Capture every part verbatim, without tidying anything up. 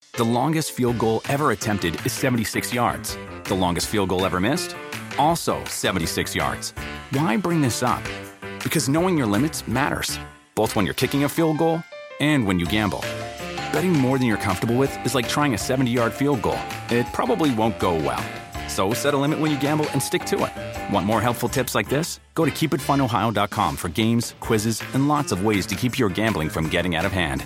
The longest field goal ever attempted is seventy-six yards. The longest field goal ever missed? Also seventy-six yards. Why bring this up? Because knowing your limits matters, both when you're kicking a field goal and when you gamble. Betting more than you're comfortable with is like trying a seventy-yard field goal. It probably won't go well. So set a limit when you gamble and stick to it. Want more helpful tips like this? Go to keep it fun ohio dot com for games, quizzes, and lots of ways to keep your gambling from getting out of hand.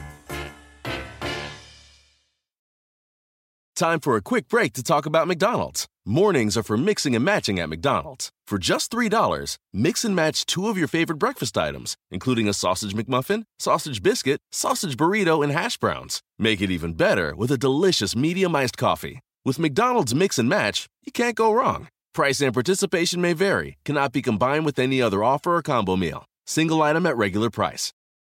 Time for a quick break to talk about McDonald's. Mornings are for mixing and matching at McDonald's. For just three dollars, mix and match two of your favorite breakfast items, including a sausage McMuffin, sausage biscuit, sausage burrito, and hash browns. Make it even better with a delicious medium iced coffee. With McDonald's Mix and Match, you can't go wrong. Price and participation may vary, cannot be combined with any other offer or combo meal. Single item at regular price.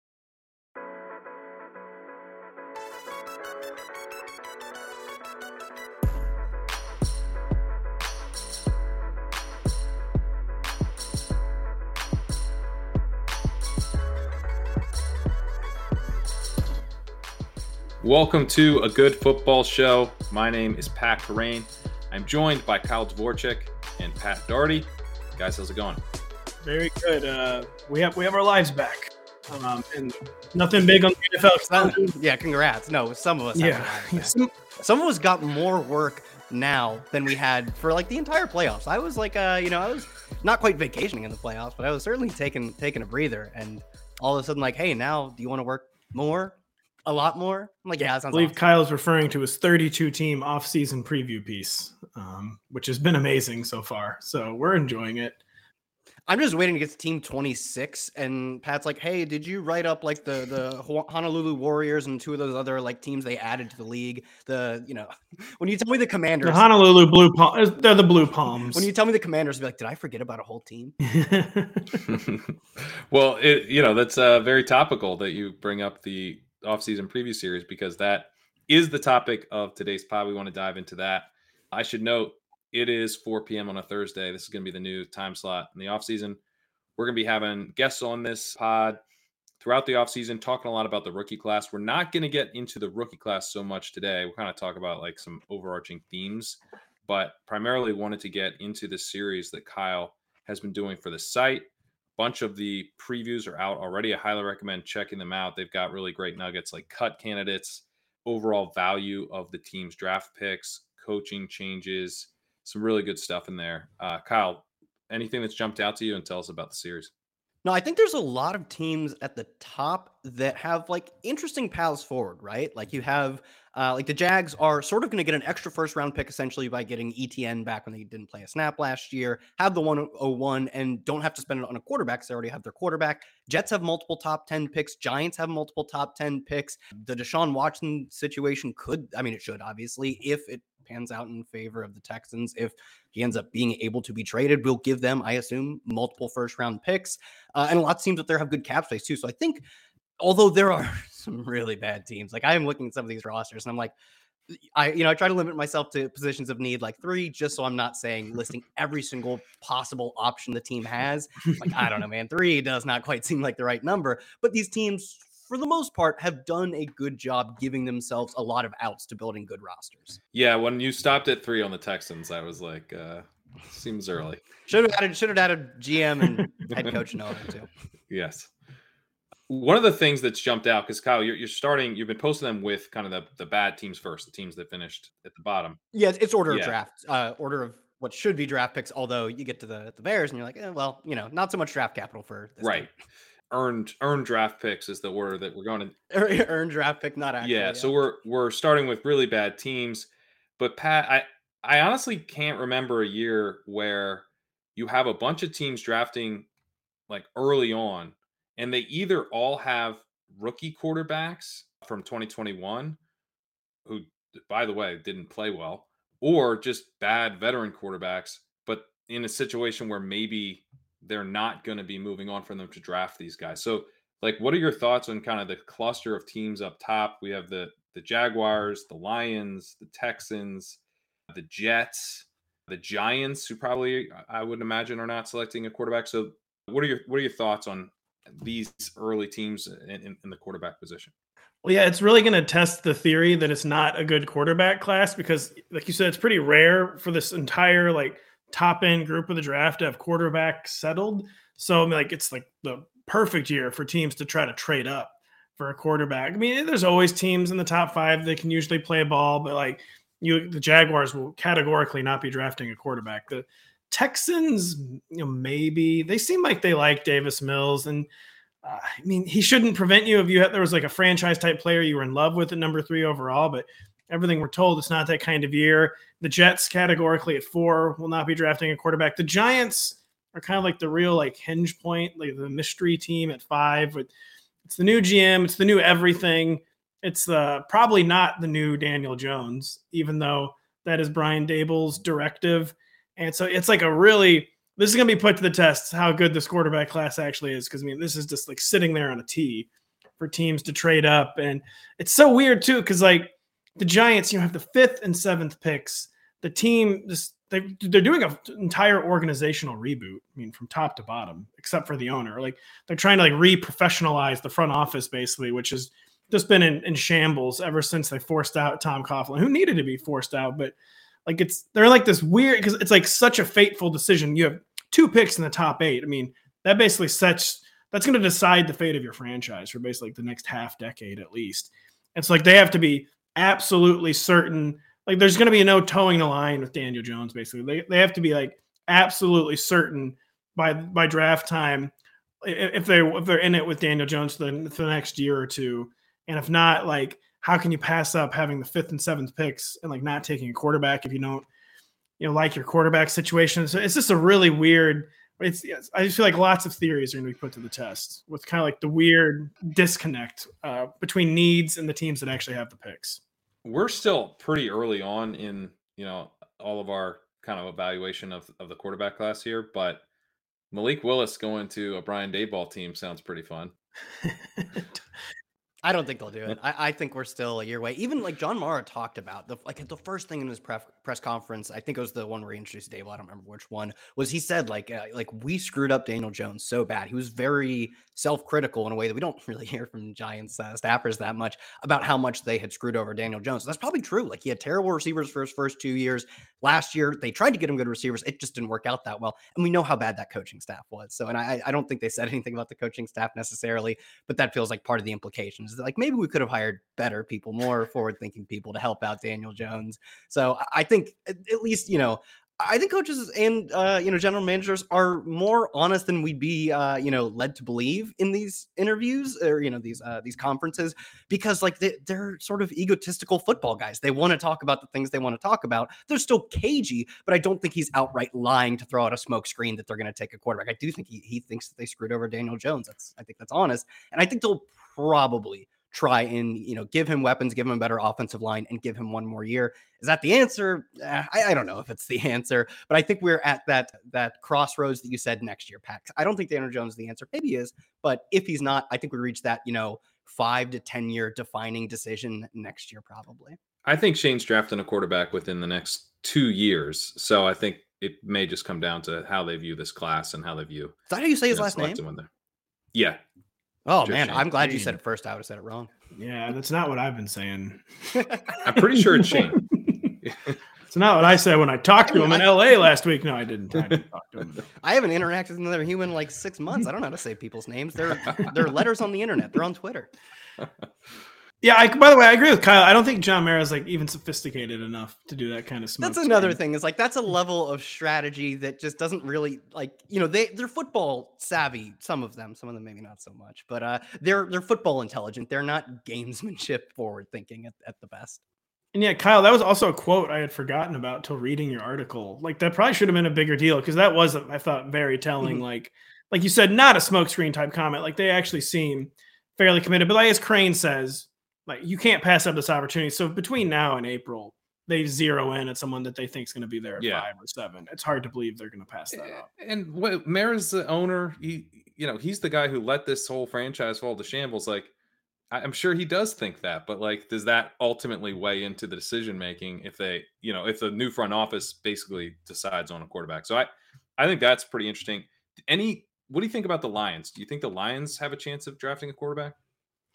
Welcome to A Good Football Show. My name is Pat Kerrane. I'm joined by Kyle Dvorchak and Pat Daugherty. Guys, how's it going? Very good. Uh, we have we have our lives back, um, and nothing big on the N F L. Yeah, congrats. No, some of us. Yeah, have some, some of us got more work now than we had for like the entire playoffs. I was like, uh, you know, I was not quite vacationing in the playoffs, but I was certainly taking taking a breather. And all of a sudden, like, hey, now do you want to work more? A lot more? I'm like, yeah, that sounds I believe awesome. Kyle's referring to his thirty-two team off-season preview piece, um, which has been amazing so far. So we're enjoying it. I'm just waiting to get to team twenty-six, and Pat's like, hey, did you write up like the the Honolulu Warriors and two of those other like teams they added to the league? The, you know, when you tell me the Commanders, The Honolulu Blue Palms, they're the Blue Palms. when you tell me the Commanders, I'll be like, did I forget about a whole team? Well, it, you know, that's uh, very topical that you bring up the offseason preview series, because that is the topic of today's pod. We want to dive into that. I should note it is four p.m. on a Thursday. This is going to be the new time slot in the offseason. We're going to be having guests on this pod throughout the offseason, talking a lot about the rookie class. We're not going to get into the rookie class so much today. We'll kind of talk about like some overarching themes, but primarily wanted to get into the series that Kyle has been doing for the site. Bunch of the previews are out already. I highly recommend checking them out. They've got really great nuggets like cut candidates, overall value of the team's draft picks, coaching changes, some really good stuff in there. Uh, Kyle, anything that's jumped out to you, and tell us about the series? No, I think there's a lot of teams at the top that have like interesting paths forward, right? Like you have uh, like the Jags are sort of going to get an extra first round pick essentially by getting E T N back when they didn't play a snap last year, have the one oh one and don't have to spend it on a quarterback because they already have their quarterback. Jets have multiple top ten picks. Giants have multiple top ten picks. The Deshaun Watson situation could, I mean, it should obviously, if it pans out in favor of the Texans, if he ends up being able to be traded, we'll give them, I assume, multiple first round picks. Uh, and a lot of teams up there have good cap space too. So I think, although there are some really bad teams, like I am looking at some of these rosters and I'm like, I, you know, I try to limit myself to positions of need, like three, just so I'm not saying listing every single possible option the team has. Like, I don't know, man, three does not quite seem like the right number, but these teams, for the most part, have done a good job giving themselves a lot of outs to building good rosters. Yeah, when you stopped at three on the Texans, I was like, uh, seems early. Should have added, should have added G M and head coach and all that too. Yes. One of the things that's jumped out, because Kyle, you're, you're starting, you've been posting them with kind of the, the bad teams first, the teams that finished at the bottom. Yeah, it's order Yeah. of draft, uh, order of what should be draft picks. Although you get to the, the Bears and you're like, eh, well, you know, not so much draft capital for this Right. team. Earned earned draft picks is the order that we're going to. Earned draft pick, not actually. Yeah, so we're we're starting with really bad teams, but Pat, I I honestly can't remember a year where you have a bunch of teams drafting like early on, and they either all have rookie quarterbacks from twenty twenty-one, who, by the way, didn't play well, or just bad veteran quarterbacks, but in a situation where maybe they're not going to be moving on for them to draft these guys. So, like, what are your thoughts on kind of the cluster of teams up top? We have the the Jaguars, the Lions, the Texans, the Jets, the Giants, who probably, I would imagine, are not selecting a quarterback. So, what are your what are your thoughts on these early teams in, in, in the quarterback position? Well, yeah, it's really going to test the theory that it's not a good quarterback class because, like you said, it's pretty rare for this entire like top end group of the draft to have quarterback settled. So, I mean, like, it's like the perfect year for teams to try to trade up for a quarterback. I mean, there's always teams in the top five that can usually play ball, but like you, the Jaguars will categorically not be drafting a quarterback. The Texans, you know, maybe they seem like they like Davis Mills and. Uh, I mean, he shouldn't prevent you if you had, there was like a franchise type player you were in love with at number three overall, but everything we're told it's not that kind of year. The Jets categorically at four will not be drafting a quarterback. The Giants are kind of like the real like hinge point, like the mystery team at five. But it's the new G M, it's the new everything. It's uh, probably not the new Daniel Jones, even though that is Brian Daboll's directive. And so it's like a really this is going to be put to the test how good this quarterback class actually is. Because, I mean, this is just like sitting there on a tee for teams to trade up. And it's so weird, too, because like the Giants, you know, have the fifth and seventh picks. The team, just they, they're doing an entire organizational reboot. I mean, from top to bottom, except for the owner. Like they're trying to like re-professionalize the front office, basically, which has just been in, in shambles ever since they forced out Tom Coughlin, who needed to be forced out. But like it's they're like this weird because it's like such a fateful decision. You have two picks in the top eight. I mean, that basically sets that's going to decide the fate of your franchise for basically like the next half decade at least. It's like they have to be absolutely certain. Like there's going to be no towing the line with Daniel Jones. Basically, they they have to be like absolutely certain by by draft time if they if they're in it with Daniel Jones for the, for the next year or two. And if not, like how can you pass up having the fifth and seventh picks and like not taking a quarterback if you don't? You know, like your quarterback situation. So it's just a really weird. It's. I just feel like lots of theories are going to be put to the test with kind of like the weird disconnect uh, between needs and the teams that actually have the picks. We're still pretty early on in you know all of our kind of evaluation of of the quarterback class here, but Malik Willis going to a Brian Daboll team sounds pretty fun. I don't think they'll do it. I, I think we're still a year away. Even like John Mara talked about the like the first thing in his press press conference. I think it was the one where he introduced Daboll. I don't remember which one was. He said like uh, like we screwed up Daniel Jones so bad. He was very self critical in a way that we don't really hear from Giants uh, staffers that much about how much they had screwed over Daniel Jones. That's probably true. Like he had terrible receivers for his first two years. Last year they tried to get him good receivers. It just didn't work out that well. And we know how bad that coaching staff was. So and I I don't think they said anything about the coaching staff necessarily, but that feels like part of the implications. Like maybe we could have hired better people, more forward-thinking people to help out Daniel Jones. So I think at least, you know, I think coaches and, uh, you know, general managers are more honest than we'd be, uh, you know, led to believe in these interviews or, you know, these uh, these conferences, because like they, they're sort of egotistical football guys. They want to talk about the things they want to talk about. They're still cagey, but I don't think he's outright lying to throw out a smoke screen that they're going to take a quarterback. I do think he, he thinks that they screwed over Daniel Jones. That's I think that's honest. And I think they'll probably try and, you know, give him weapons, give him a better offensive line, and give him one more year. Is that the answer? Uh, I, I don't know if it's the answer, but I think we're at that that crossroads that you said next year, Pat. I don't think Daniel Jones is the answer. Maybe he is, but if he's not, I think we reach that, you know, five to ten year defining decision next year, probably. I think Shane's drafting a quarterback within the next two years. So I think it may just come down to how they view this class and how they view. Is that how you say his you know, last name? Yeah. Oh, Just man, Shane. I'm glad Shane. you said it first. I would have said it wrong. Yeah, that's not what I've been saying. I'm pretty sure it's Shane. It's not what I said when I talked to him in L A last week. No, I didn't. I didn't talk to him. I haven't interacted with another human in like six months. I don't know how to say people's names. They're they're letters on the internet. They're on Twitter. Yeah, I, by the way, I agree with Kyle. I don't think John Mara is like even sophisticated enough to do that kind of smoke. That's another screen. thing. Is like that's a level of strategy that just doesn't really like, you know, they they're football savvy. Some of them, some of them maybe not so much, but uh, they're they're football intelligent. They're not gamesmanship forward thinking at, at the best. And yeah, Kyle, that was also a quote I had forgotten about till reading your article. Like that probably should have been a bigger deal because that was, I thought, very telling. Mm-hmm. Like, like you said, not a smokescreen type comment. Like they actually seem fairly committed. But like as Crane says, like you can't pass up this opportunity. So between now and April, they zero in at someone that they think is going to be there at Yeah. five or seven. It's hard to believe they're going to pass that up. And what Mara's the owner. He, you know, he's the guy who let this whole franchise fall to shambles. Like, I- I'm sure he does think that, but like, does that ultimately weigh into the decision making if they, you know, if the new front office basically decides on a quarterback? So I, I think that's pretty interesting. Any, what do you think about the Lions? Do you think the Lions have a chance of drafting a quarterback?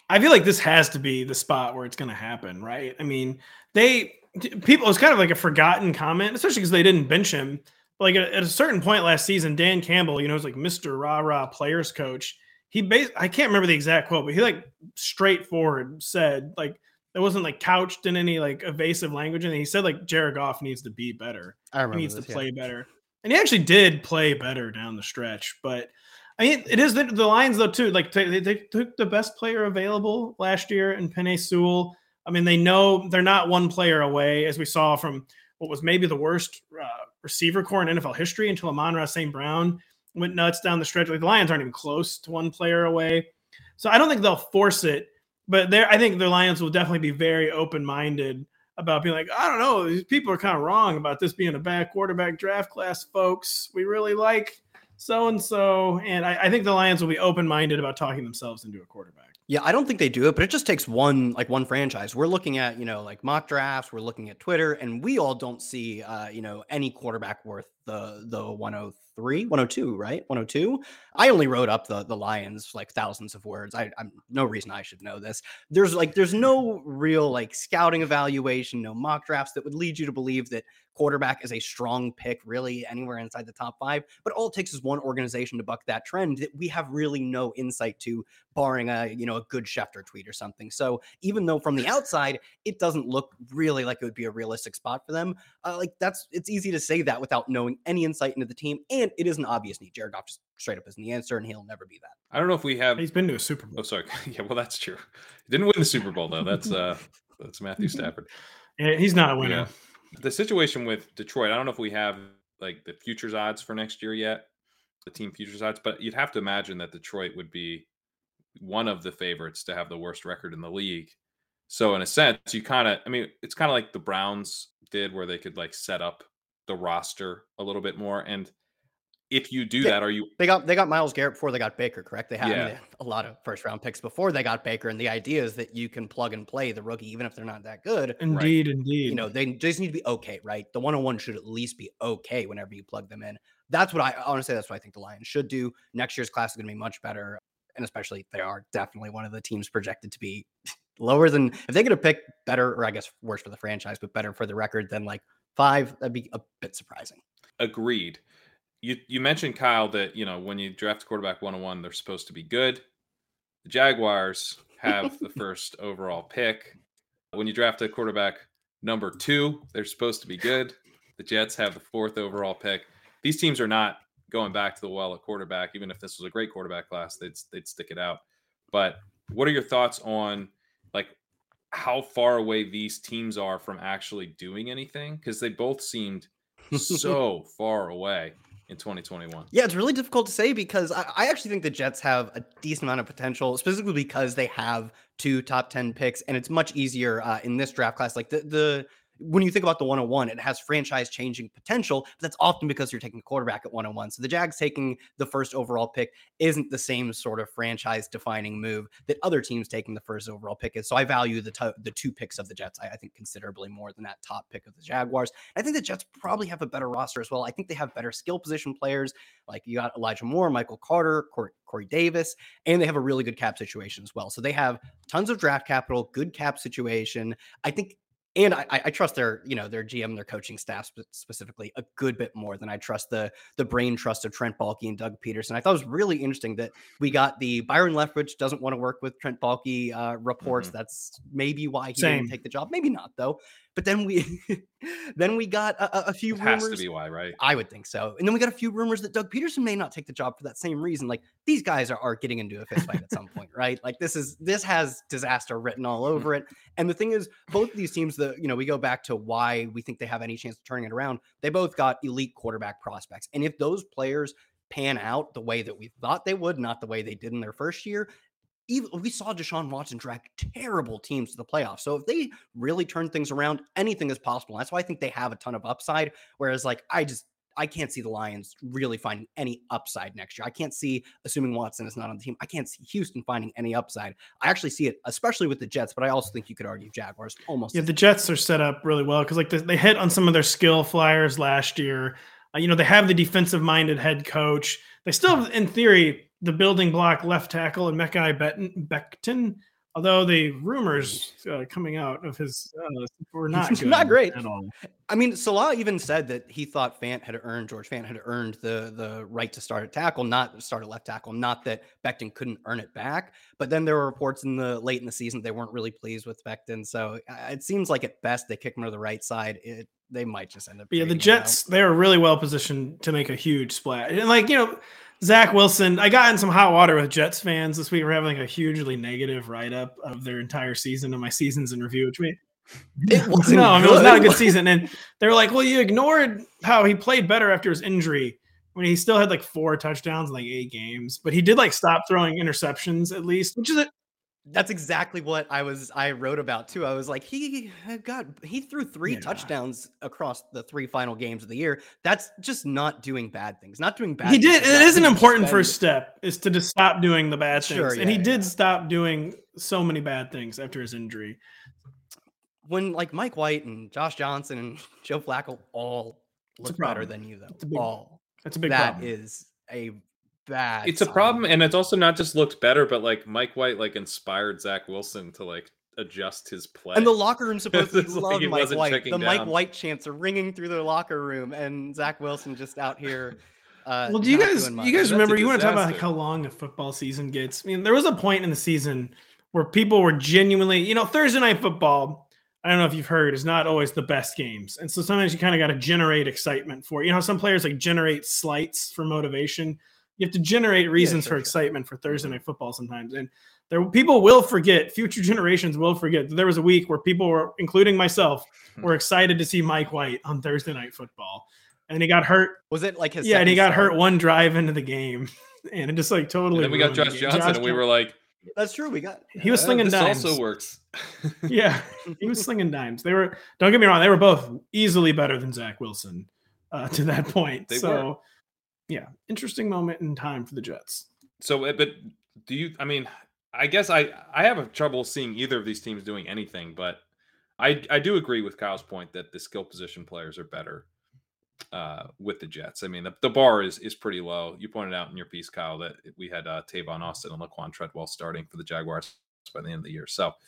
I feel like this has to be the spot where it's going to happen, right? I mean, they people, it's kind of like a forgotten comment, especially because they didn't bench him. But like at, at a certain point last season, Dan Campbell, you know, was like Mister Rah Rah players coach. He bas- I can't remember the exact quote, but he like straightforward said like it wasn't like couched in any like evasive language, and he said like Jared Goff needs to be better. I remember he needs this, to play yeah. better, and he actually did play better down the stretch, but. I mean, it is the, the Lions, though, too. Like, they, they took the best player available last year in Penei Sewell. I mean, they know they're not one player away, as we saw from what was maybe the worst uh, receiver core in N F L history until Amon-Ra Saint Brown went nuts down the stretch. Like, the Lions aren't even close to one player away. So I don't think they'll force it. But there, I think the Lions will definitely be very open-minded about being like, I don't know, these people are kind of wrong about this being a bad quarterback draft class, folks. We really like – so-and-so, and I, I think the Lions will be open-minded about talking themselves into a quarterback. Yeah, I don't think they do it, but it just takes one, like one franchise. We're looking at, you know, like mock drafts, we're looking at Twitter, and we all don't see, uh, you know, any quarterback worth the the one oh three, one oh two, right? one oh two. I only wrote up the the Lions like thousands of words. I, I'm no reason I should know this. There's like, there's no real like scouting evaluation, no mock drafts that would lead you to believe that quarterback is a strong pick really anywhere inside the top five. But all it takes is one organization to buck that trend that we have really no insight to, barring a, you know, a good Schefter tweet or something. So even though from the outside, it doesn't look really like it would be a realistic spot for them. Uh, like that's, it's easy to say that without knowing any insight into the team. And it is an obvious need. Jared Goff just straight up isn't the answer, and he'll never be that. I don't know if we have. He's been to a Super Bowl. Oh, sorry. Yeah, well, that's true. He didn't win the Super Bowl though. That's uh, that's Matthew Stafford. Yeah, he's not a winner. Yeah. The situation with Detroit, I don't know if we have like the futures odds for next year yet, the team futures odds, but you'd have to imagine that Detroit would be one of the favorites to have the worst record in the league. So in a sense, you kind of, I mean, it's kind of like the Browns did where they could like set up the roster a little bit more. And if you do Yeah, that, are you They got they got Myles Garrett before they got Baker, correct? They had, I mean, Yeah. they had a lot of first round picks before they got Baker, and the idea is that you can plug and play the rookie even if they're not that good. Indeed, indeed. You know, they just need to be okay, right? The one oh one should at least be okay whenever you plug them in. That's what I honestly, that's what I think the Lions should do. Next year's class is going to be much better, and especially they are definitely one of the teams projected to be lower than, if they get a pick better, or I guess worse for the franchise, but better for the record than like five, that'd be a bit surprising. agreed? You you mentioned, Kyle, that, you know, when you draft a quarterback one oh one, they're supposed to be good. The Jaguars have the first overall pick. When you draft a quarterback number two, they're supposed to be good. The Jets have the fourth overall pick. These teams are not going back to the well at quarterback. Even if this was a great quarterback class, they'd they'd stick it out. But what are your thoughts on like how far away these teams are from actually doing anything? Because they both seemed so far away in twenty twenty-one. Yeah, it's really difficult to say because I, I actually think the Jets have a decent amount of potential, specifically because they have two top ten picks, and it's much easier uh, in this draft class. Like the the when you think about the one oh one, it has franchise changing potential, but that's often because you're taking a quarterback at one oh one. So the Jags taking the first overall pick isn't the same sort of franchise defining move that other teams taking the first overall pick is. So I value the t- the two picks of the Jets, I, I think, considerably more than that top pick of the Jaguars. I think the Jets probably have a better roster as well. I think they have better skill position players. Like you got Elijah Moore, Michael Carter, Corey, Corey Davis, and they have a really good cap situation as well. So they have tons of draft capital, good cap situation. I think And I, I trust their, you know, their G M, their coaching staff specifically a good bit more than I trust the the brain trust of Trent Baalke and Doug Peterson. I thought it was really interesting that we got the Byron Leftwich doesn't want to work with Trent Baalke uh, reports. Mm-hmm. That's maybe why he Same. didn't take the job. Maybe not though. But then we then we got a, a few It rumors. has to be why, right? I would think so. And then we got a few rumors that Doug Peterson may not take the job for that same reason. Like these guys are, are getting into a fist fight at some point, right? Like this is this has disaster written all over it. And the thing is, both of these teams, the you know, we go back to why we think they have any chance of turning it around. They both got elite quarterback prospects. And if those players pan out the way that we thought they would, not the way they did in their first year, even we saw Deshaun Watson drag terrible teams to the playoffs. So if they really turn things around, anything is possible. That's why I think they have a ton of upside. Whereas like, I just, I can't see the Lions really finding any upside next year. I can't see, assuming Watson is not on the team, I can't see Houston finding any upside. I actually see it, especially with the Jets, but I also think you could argue Jaguars almost. Yeah, the Jets are set up really well because like they, they hit on some of their skill flyers last year. Uh, you know, they have the defensive-minded head coach. They still have, in theory, the building block left tackle and Mekhi Becton. Although the rumors uh, coming out of his uh, were not good not great at all. I mean, Salah even said that he thought Fant had earned, George Fant had earned the the right to start at tackle, not start at left tackle, not that Becton couldn't earn it back. But then there were reports in the late in the season they weren't really pleased with Becton. So uh, it seems like at best they kick him to the right side. It, they might just end up. But yeah, the trading him Jets, they are really well positioned to make a huge splash. And like, you know, Zach Wilson, I got in some hot water with Jets fans this week. We're having like a hugely negative write up of their entire season and my seasons in review, which made It wasn't no, I mean, it was not a good. good season. And they were like, well, you ignored how he played better after his injury when he still had like four touchdowns in like eight games. But he did like stop throwing interceptions at least, which is a, That's exactly what I was I wrote about too. I was like, he had got he threw three Yeah. touchdowns across the three final games of the year. That's just not doing bad things. Not doing bad he things did. is It not is an being important suspended. first step is to just stop doing the bad Sure, things. And he yeah, did yeah. stop doing so many bad things after his injury. When like Mike White and Josh Johnson and Joe Flacco all It's a look better problem. than you though. It's a big- all. That's a big That problem. is a bad It's a sign. problem, and it's also not just looked better, but like Mike White like inspired Zach Wilson to like adjust his play. And the locker room supposedly It's like loved he Mike wasn't White. checking The Mike down. White chants are ringing through their locker room, and Zach Wilson just out here. Uh, Well, do you not guys doing much. you guys That's a remember you want to talk about like disaster. how long a football season gets? I mean, there was a point in the season where people were genuinely, you know, Thursday night football, I don't know if you've heard, is not always the best games. And so sometimes you kind of got to generate excitement for it. You know how some players like generate slights for motivation? You have to generate reasons sure, for sure. excitement for Thursday night football sometimes. And there people will forget, future generations will forget that there was a week where people were, including myself, were excited to see Mike White on Thursday night football. And he got hurt. Was it like his? Yeah, and he got second hurt start? one drive into the game. And it just like totally. And then we got ruined the Josh game. Johnson, and we Jon- were like, That's true. We got. he was "Uh, slinging this dimes. also works. Yeah, he was slinging dimes. They were, don't get me wrong, they were both easily better than Zach Wilson uh, to that point. They so, were. yeah, interesting moment in time for the Jets. So, uh, but do you? I mean, I guess I I have a trouble seeing either of these teams doing anything, but I I do agree with Kyle's point that the skill position players are better uh, with the Jets. I mean, the, the bar is is pretty low. You pointed out in your piece, Kyle, that we had uh, Tavon Austin and Laquan Treadwell starting for the Jaguars by the end of the year. So,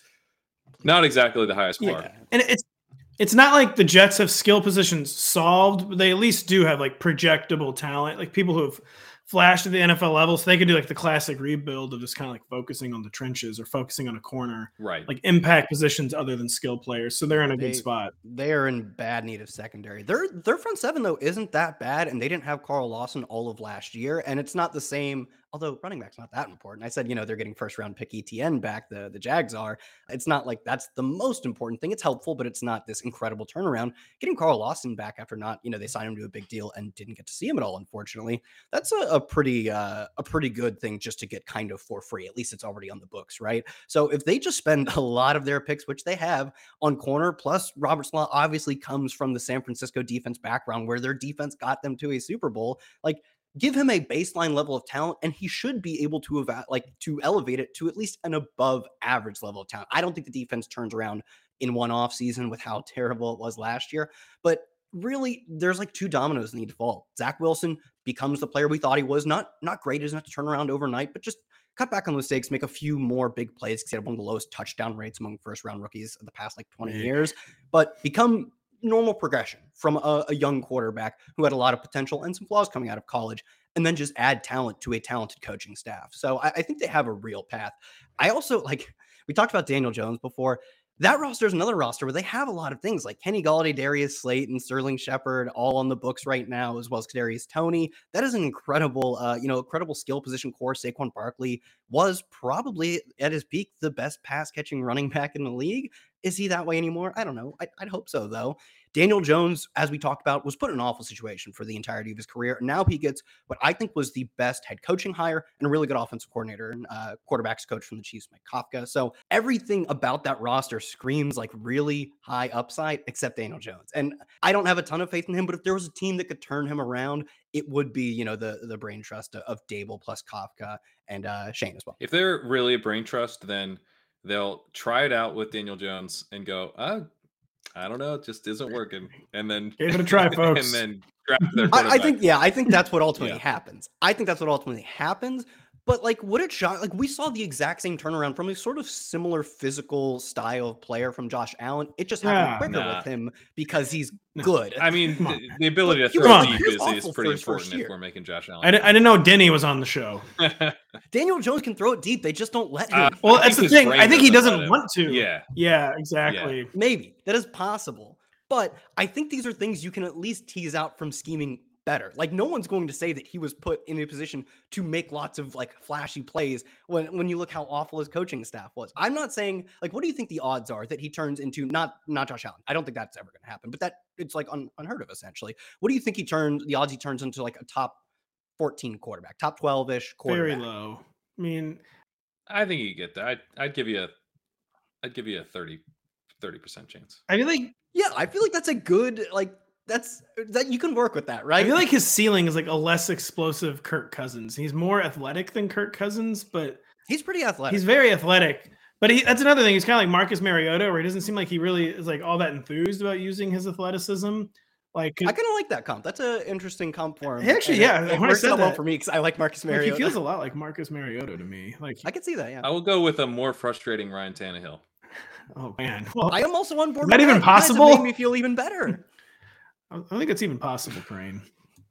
not exactly the highest bar. Yeah, and it's it's not like the Jets have skill positions solved, but they at least do have like projectable talent, like people who have flashed at the N F L level, so they could do like the classic rebuild of just kind of like focusing on the trenches or focusing on a corner, Right. like impact positions other than skill players. So they're in a They- good spot. They are in bad need of secondary. Their their front seven though isn't that bad, and they didn't have Carl Lawson all of last year, and it's not the same. Although running back's not that important. I said, you know, they're getting first round pick E T N back. The the Jags are. It's not like that's the most important thing. It's helpful, but it's not this incredible turnaround. Getting Carl Lawson back after not, you know, they signed him to a big deal and didn't get to see him at all. Unfortunately, that's a, a pretty uh, a pretty good thing just to get kind of for free. At least it's already on the books, right? So if they just spend a lot of their picks, which they have on corner, plus Robert Salah obviously comes from the San Francisco defense background where their defense got them to a Super Bowl, like. Give him a baseline level of talent, and he should be able to eva- like to elevate it to at least an above average level of talent. I don't think the defense turns around in one off season with how terrible it was last year, but really, there's like two dominoes that need to fall. Zach Wilson becomes the player we thought he was. Not not great, is not to turn around overnight, but just cut back on the mistakes, make a few more big plays because he had one of the lowest touchdown rates among first round rookies of the past like twenty Yeah. years, but become normal progression from a, a young quarterback who had a lot of potential and some flaws coming out of college, and then just add talent to a talented coaching staff. So I, I think they have a real path. I also like, we talked about Daniel Jones before. That roster is another roster where they have a lot of things like Kenny Galladay, Darius Slate, and Sterling Shepard all on the books right now, as well as Kadarius Toney. That is an incredible, uh, you know, incredible skill position core. Saquon Barkley was probably at his peak the best pass catching running back in the league. Is he that way anymore? I don't know. I, I'd hope so, though. Daniel Jones, as we talked about, was put in an awful situation for the entirety of his career. And now he gets what I think was the best head coaching hire and a really good offensive coordinator and uh, quarterbacks coach from the Chiefs, Mike Kafka. So everything about that roster screams like really high upside, except Daniel Jones. And I don't have a ton of faith in him, but if there was a team that could turn him around, it would be, you know, the the brain trust of Dable plus Kafka and uh, Shane as well. If they're really a brain trust, then they'll try it out with Daniel Jones and go, uh, I don't know, it just isn't working. And then Give it a try, folks. and then draft their I, I quarterback. think, yeah, I think that's what ultimately Yeah. happens. I think that's what ultimately happens. But like, would it shock? Like, we saw the exact same turnaround from a sort of similar physical style of player from Josh Allen. It just happened Yeah, quicker nah. with him because he's No. good. I mean, Come on, the, the ability Look, to he throw was- deep he was is, is awful pretty for his first important if year. we're making Josh Allen. I, di- I didn't know Denny was on the show. Daniel Jones can throw it deep. They just don't let him. Uh, Well, I that's the think his thing. I brain think he doesn't doesn't let him. want to. Yeah. Yeah, exactly. Maybe that is possible. But I think these are things you can at least tease out from scheming better. Like, no one's going to say that he was put in a position to make lots of like flashy plays when, when you look how awful his coaching staff was. I'm not saying, like, what do you think the odds are that he turns into not not Josh Allen? I don't think that's ever going to happen, but that it's like un, unheard of essentially. What do you think he turns the odds he turns into like a top fourteen quarterback, top twelve-ish quarterback? Very low. I mean, I think you get that. I'd, I'd give you a, I'd give you a thirty percent chance. I feel like Yeah, I feel like that's a good like that's that you can work with that, I right? feel like his ceiling is like a less explosive Kirk Cousins. He's more athletic than Kirk Cousins, but he's pretty athletic. he's very athletic. But he, that's another thing. He's kind of like Marcus Mariota, where he doesn't seem like he really is like all that enthused about using his athleticism. Like, I kind of like that comp. That's an interesting comp for him. He actually, And yeah, it, it when I works said out well that- for me because I like Marcus like, Mariota. he feels a lot like Marcus Mariota to me. Like, I can see that. Yeah, I will go with a more frustrating Ryan Tannehill. oh man, well, I am also on board. Is that with even You guys have possible? made me feel even better. I don't think it's even possible, Crane.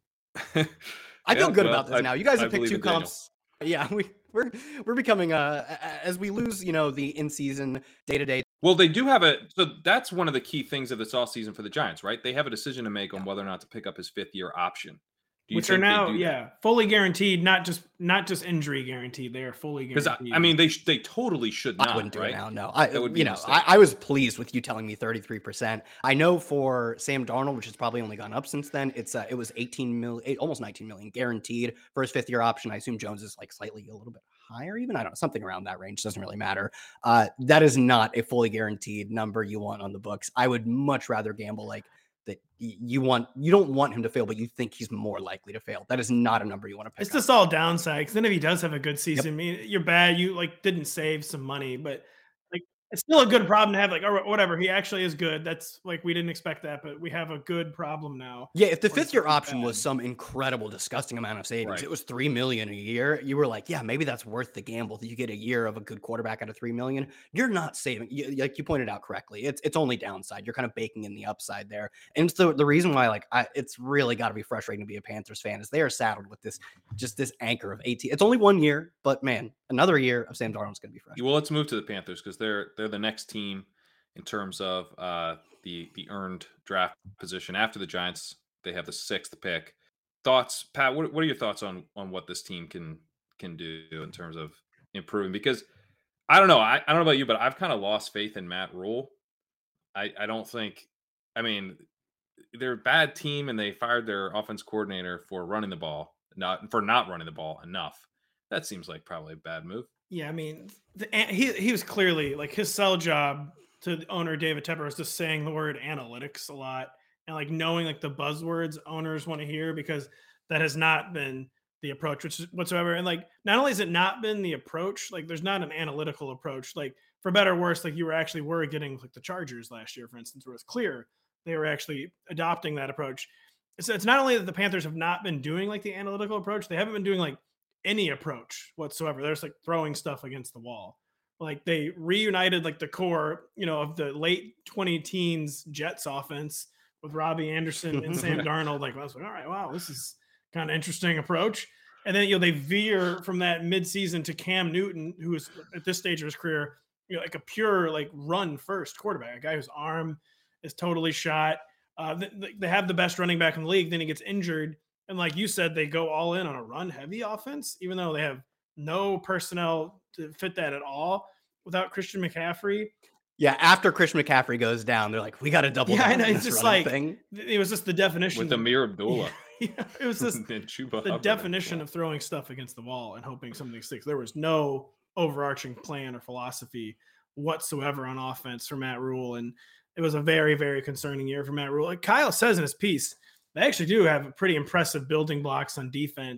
I feel Yeah, good well, about this I- now. You guys I have picked believe two in Daniel. comps. Yeah, we we're we're becoming uh a- as we lose, you know, the in season day to day. Well, they do have a. So that's one of the key things of this offseason for the Giants, right? They have a decision to make on whether or not to pick up his fifth year option. Do you Which are think they now, do that? yeah, fully guaranteed, not just not just injury guaranteed. They are fully Because guaranteed. I, I mean, they sh- they totally should not. I wouldn't do right? it now. No, I That would be you a know mistake. I, I was pleased with you telling me thirty-three percent. I know for Sam Darnold, which has probably only gone up since then, it's uh, it was eighteen million, almost nineteen million guaranteed for his fifth year option. I assume Jones is like slightly a little bit higher, even I don't know, something around that range. Doesn't really matter. Uh, that is not a fully guaranteed number you want on the books. I would much rather gamble like that. y- You want you don't want him to fail, but you think he's more likely to fail. That is not a number you want to pick. it's up. just all downside. Because then if he does have a good season, I mean, you're bad. You like didn't save some money, but like it's still a good problem to have. Like, or whatever, he actually is good. That's like we didn't expect that, but we have a good problem now. Yeah, if the Or fifth year something option was bad. some incredible, disgusting amount of savings, Right. it was three million a year. You were like, yeah, maybe that's worth the gamble that you get a year of a good quarterback out of three million. You're not saving, you, like you pointed out correctly. It's it's only downside. You're kind of baking in the upside there, and it's the the reason why like I, it's really got to be frustrating to be a Panthers fan is they are saddled with this just this anchor of eighteen. It's only one year, but man, another year of Sam Darnold's going to be fresh. Well, let's move to the Panthers because they're they're the next team in terms of uh, the the earned draft position after the Giants. They have the sixth pick. Thoughts, Pat? What, what are your thoughts on on what this team can can do in terms of improving? Because I don't know. I, I don't know about you, but I've kind of lost faith in Matt Rule. I I don't think. I mean, they're a bad team, and they fired their offense coordinator for running the ball, not for not running the ball enough. That seems like probably a bad move. Yeah, I mean, the, an- he he was clearly like his sell job to the owner David Tepper was just saying the word analytics a lot and like knowing like the buzzwords owners want to hear because that has not been the approach which whatsoever. And like not only has it not been the approach, like there's not an analytical approach. Like for better or worse, like you were actually were getting like the Chargers last year, for instance, where it's clear they were actually adopting that approach. So it's not only that the Panthers have not been doing like the analytical approach, they haven't been doing like any approach whatsoever. They're just like throwing stuff against the wall. Like they reunited like the core, you know, of the late twenty teens Jets offense with Robbie Anderson and Sam Darnold. Like I was like, all right, wow, this is kind of interesting approach. And then you know they veer from that midseason to Cam Newton, who is at this stage of his career, you know, like a pure like run first quarterback, a guy whose arm is totally shot. Uh, they, they have the best running back in the league. Then he gets injured. And like you said, they go all in on a run heavy offense, even though they have no personnel to fit that at all without Christian McCaffrey. Yeah, after Christian McCaffrey goes down, they're like, we got to double Yeah, I down know, on it's this just running like- thing. It was just the definition With of- Amir Abdullah. Yeah, it was just and Chuba the Hubbard. definition of throwing stuff against the wall and hoping something sticks. There was no overarching plan or philosophy whatsoever on offense for Matt Rule. And it was a very, very concerning year for Matt Rule. Like Kyle says in his piece, they actually do have pretty impressive building blocks on defense.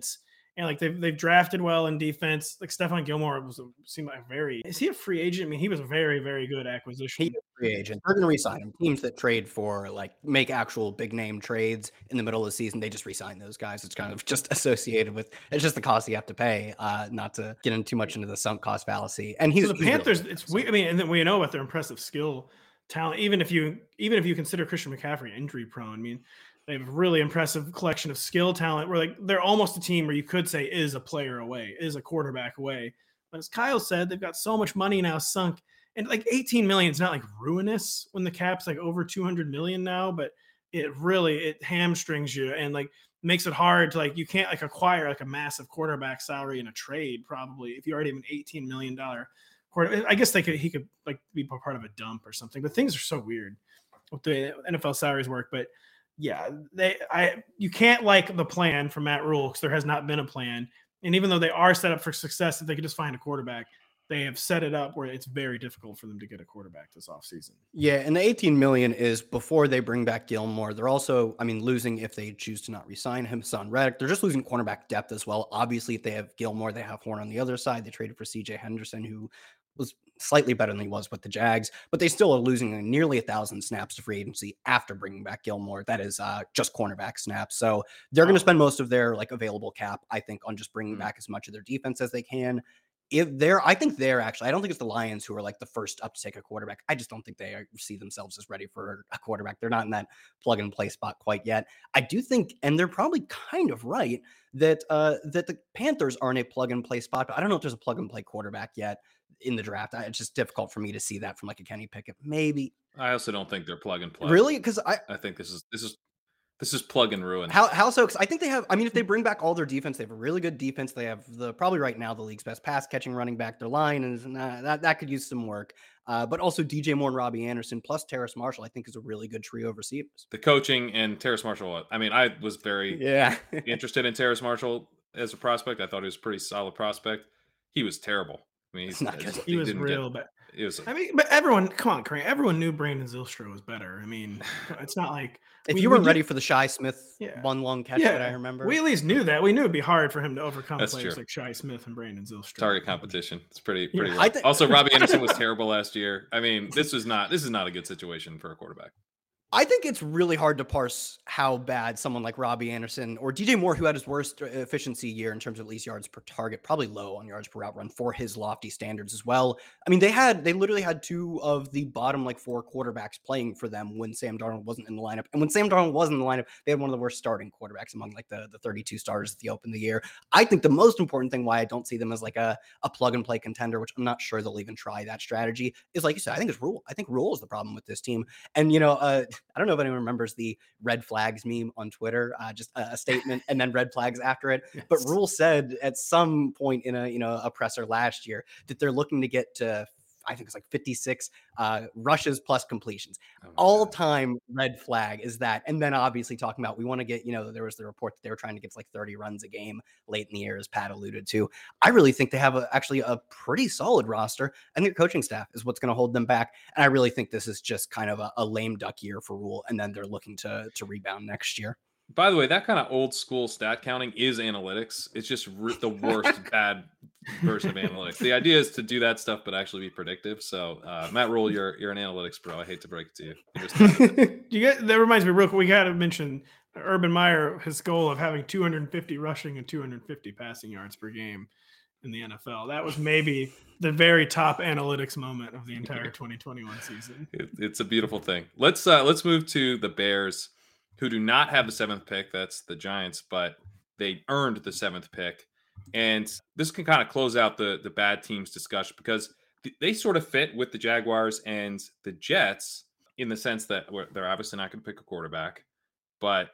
And like they've they've drafted well in defense. Like Stephon Gilmore was a, seemed like very. Is he a free agent? I mean, he was a very very good acquisition. He's a free agent. They're going to re-sign him. Teams that trade for like make actual big name trades in the middle of the season, they just re-sign those guys. It's kind of just associated with it's just the cost you have to pay. Uh, not to get in too much into the sunk cost fallacy. And he's so the he's Panthers. Really it's we. I mean, and then we know about their impressive skill, talent. Even if you even if you consider Christian McCaffrey injury prone, I mean. They have a really impressive collection of skill talent where like they're almost a team where you could say is a player away, is a quarterback away. But as Kyle said, they've got so much money now sunk. And like eighteen million is not like ruinous when the cap's like over two hundred million now, but it really it hamstrings you and like makes it hard to like you can't like acquire like a massive quarterback salary in a trade probably if you already have an eighteen million dollars quarter. I guess they could he could like be part of a dump or something, but things are so weird with the N F L salaries work. But yeah, they I you can't like the plan for Matt Rule because there has not been a plan. And even though they are set up for success, if they could just find a quarterback, they have set it up where it's very difficult for them to get a quarterback this offseason. Yeah, and the eighteen million is before they bring back Gilmore. They're also, I mean, losing if they choose to not re-sign him, Son Reddick. They're just losing cornerback depth as well. Obviously, if they have Gilmore, they have Horn on the other side. They traded for C J Henderson, who was slightly better than he was with the Jags, but they still are losing nearly a thousand snaps to free agency after bringing back Gilmore. That is uh, just cornerback snaps. So they're going to spend most of their like available cap, I think, on just bringing mm-hmm. back as much of their defense as they can. If they're, I think they're actually, I don't think it's the Lions who are like the first up to take a quarterback. I just don't think they are, see themselves as ready for a quarterback. They're not in that plug and play spot quite yet. I do think, and they're probably kind of right that, uh, that the Panthers aren't a plug and play spot, but I don't know if there's a plug and play quarterback yet in the draft. It's just difficult for me to see that from like a Kenny Pickett. Maybe. I also don't think they're plug and play. Really? Because I, I think this is, this is, This is plug and ruin. How how so? Because I think they have. I mean, if they bring back all their defense, they have a really good defense. They have the probably right now the league's best pass catching running back. Their line is uh, that that could use some work. Uh, but also D J Moore and Robbie Anderson plus Terrace Marshall, I think, is a really good trio of receivers. The coaching and Terrace Marshall. I mean, I was very yeah interested in Terrace Marshall as a prospect. I thought he was a pretty solid prospect. He was terrible. I mean, he's not good. He, he was real bad. It was. I mean, but everyone, come on, Craig. Everyone knew Brandon Zylstra was better. I mean, it's not like if we, you weren't we ready did, for the Shi Smith yeah. one long catch yeah. that I remember. We at least knew that. We knew it'd be hard for him to overcome That's players true. like Shi Smith and Brandon Zylstra. Target competition. It's pretty pretty. Yeah. Th- also, Robbie Anderson was terrible last year. I mean, this was not. This is not a good situation for a quarterback. I think it's really hard to parse how bad someone like Robbie Anderson or D J Moore, who had his worst efficiency year in terms of at least yards per target, probably low on yards per route run for his lofty standards as well. I mean, they had, they literally had two of the bottom like four quarterbacks playing for them when Sam Darnold wasn't in the lineup. And when Sam Darnold was in the lineup, they had one of the worst starting quarterbacks among like the, the thirty-two starters at the open of the year. I think the most important thing why I don't see them as like a, a plug and play contender, which I'm not sure they'll even try that strategy, is like you said, I think it's Rule. I think Rule is the problem with this team. And, you know, uh, I don't know if anyone remembers the red flags meme on Twitter, uh, just a, a statement and then red flags after it. Yes. But Rule said at some point in a, you know, a presser last year that they're looking to get to, I think it's like fifty-six uh, rushes plus completions. Oh All time red flag is that. And then obviously talking about, we want to get, you know, there was the report that they were trying to get like thirty runs a game late in the year, as Pat alluded to. I really think they have a, actually a pretty solid roster, and their coaching staff is what's going to hold them back. And I really think this is just kind of a, a lame duck year for Rule. And then they're looking to, to rebound next year. By the way, that kind of old school stat counting is analytics. It's just re- the worst bad version of analytics. The idea is to do that stuff, but actually be predictive. So, uh, Matt Rule, you're you're an analytics bro. I hate to break it to you. you get that reminds me real quick. We got to mention Urban Meyer, his goal of having two hundred fifty rushing and two hundred fifty passing yards per game in the N F L. That was maybe the very top analytics moment of the entire twenty twenty-one season. It, it's a beautiful thing. Let's uh, let's move to the Bears, who do not have the seventh pick. That's the Giants, but they earned the seventh pick. And this can kind of close out the, the bad teams discussion because th- they sort of fit with the Jaguars and the Jets in the sense that they're obviously not going to pick a quarterback, but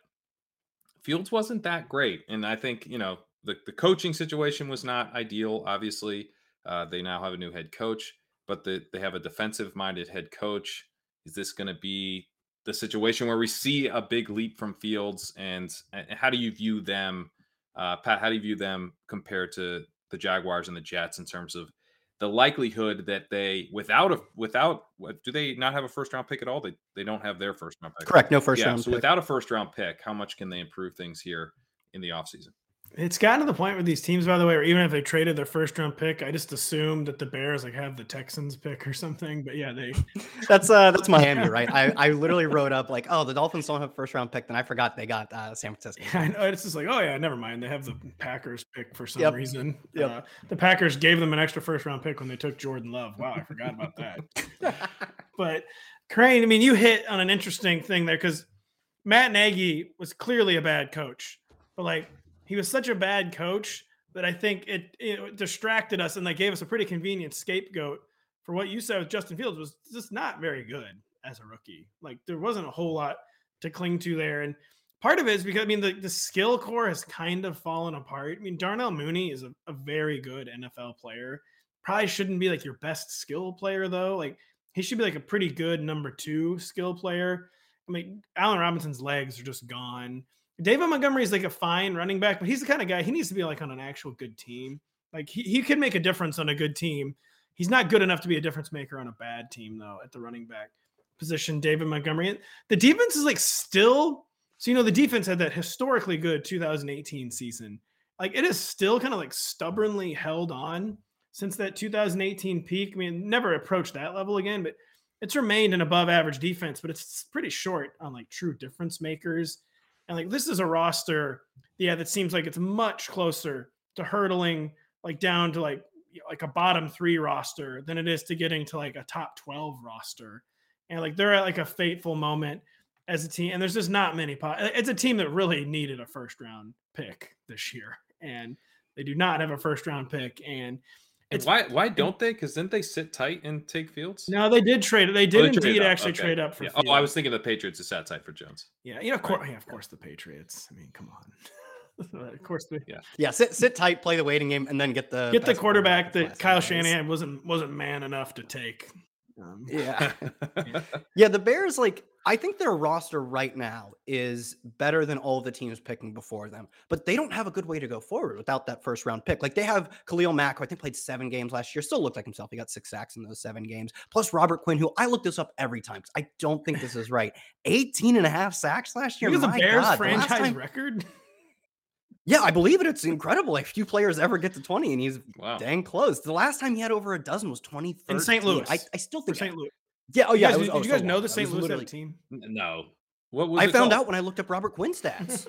Fields wasn't that great. And I think, you know, the, the coaching situation was not ideal. Obviously, uh, they now have a new head coach, but the, they have a defensive-minded head coach. Is this going to be the situation where we see a big leap from Fields, and, and how do you view them, uh, Pat, how do you view them compared to the Jaguars and the Jets in terms of the likelihood that they, without a, without, do they not have a first round pick at all? They, they don't have their first round pick. Correct. No first yeah, round so pick. Without a first round pick, how much can they improve things here in the offseason? It's gotten to the point with these teams, by the way, where even if they traded their first round pick, I just assume that the Bears like have the Texans pick or something. But yeah, they that's uh that's Miami, right? I, I literally wrote up like, oh, the Dolphins don't have a first round pick, then I forgot they got uh, San Francisco. Yeah, I know. It's just like, oh yeah, never mind. They have the Packers pick for some Yep. reason. Yep. Uh, the Packers gave them an extra first round pick when they took Jordan Love. Wow, I forgot about that. But Crane, I mean, you hit on an interesting thing there because Matt Nagy was clearly a bad coach, but like he was such a bad coach that I think it, it distracted us and like gave us a pretty convenient scapegoat for what you said with Justin Fields was just not very good as a rookie. Like there wasn't a whole lot to cling to there. And part of it is because, I mean, the, the skill core has kind of fallen apart. I mean, Darnell Mooney is a, a very good N F L player. Probably shouldn't be like your best skill player though. Like he should be like a pretty good number two skill player. I mean, Allen Robinson's legs are just gone. David Montgomery is like a fine running back, but he's the kind of guy, he needs to be like on an actual good team. Like he, he could make a difference on a good team. He's not good enough to be a difference maker on a bad team though, at the running back position, David Montgomery. The defense is like still, so, you know, the defense had that historically good two thousand eighteen season. Like it is still kind of like stubbornly held on since that two thousand eighteen peak. I mean, never approached that level again, but it's remained an above average defense, but it's pretty short on like true difference makers. And like, this is a roster, yeah, that seems like it's much closer to hurdling like down to like, like a bottom three roster than it is to getting to like a top twelve roster. And like, they're at like a fateful moment as a team. And there's just not many, po- it's a team that really needed a first round pick this year. And they do not have a first round pick. And It's, why why don't they? Because didn't they sit tight and take Fields? No, they did trade. They did oh, they indeed up. actually okay. trade up for yeah. Fields. Oh, I was thinking the Patriots is sat tight for Jones. Yeah, you know, of course, Right. yeah, of course the Patriots. I mean, come on. Of course, they, yeah, yeah. Sit sit tight, play the waiting game, and then get the get the quarterback that Kyle anyways. Shanahan wasn't wasn't man enough to take. Um, yeah. yeah, the Bears, like, I think their roster right now is better than all the teams picking before them, but they don't have a good way to go forward without that first round pick. Like they have Khalil Mack, who I think played seven games last year, still looked like himself. He got six sacks in those seven games. Plus Robert Quinn, who I looked this up every time because I don't think this is right. eighteen and a half sacks last year. Because the My Bears God, the franchise last time- record. Yeah, I believe it. It's incredible. Like few players ever get to twenty, and he's wow. dang close. The last time he had over a dozen was twenty thirteen. In Saint Louis. I, I still For think Saint Louis. Yeah. Oh, You yeah. guys, it was- did oh, you so guys know long. the It Saint was Louis had a literally- team? No. What was I it found called? out when I looked up Robert Quinn stats.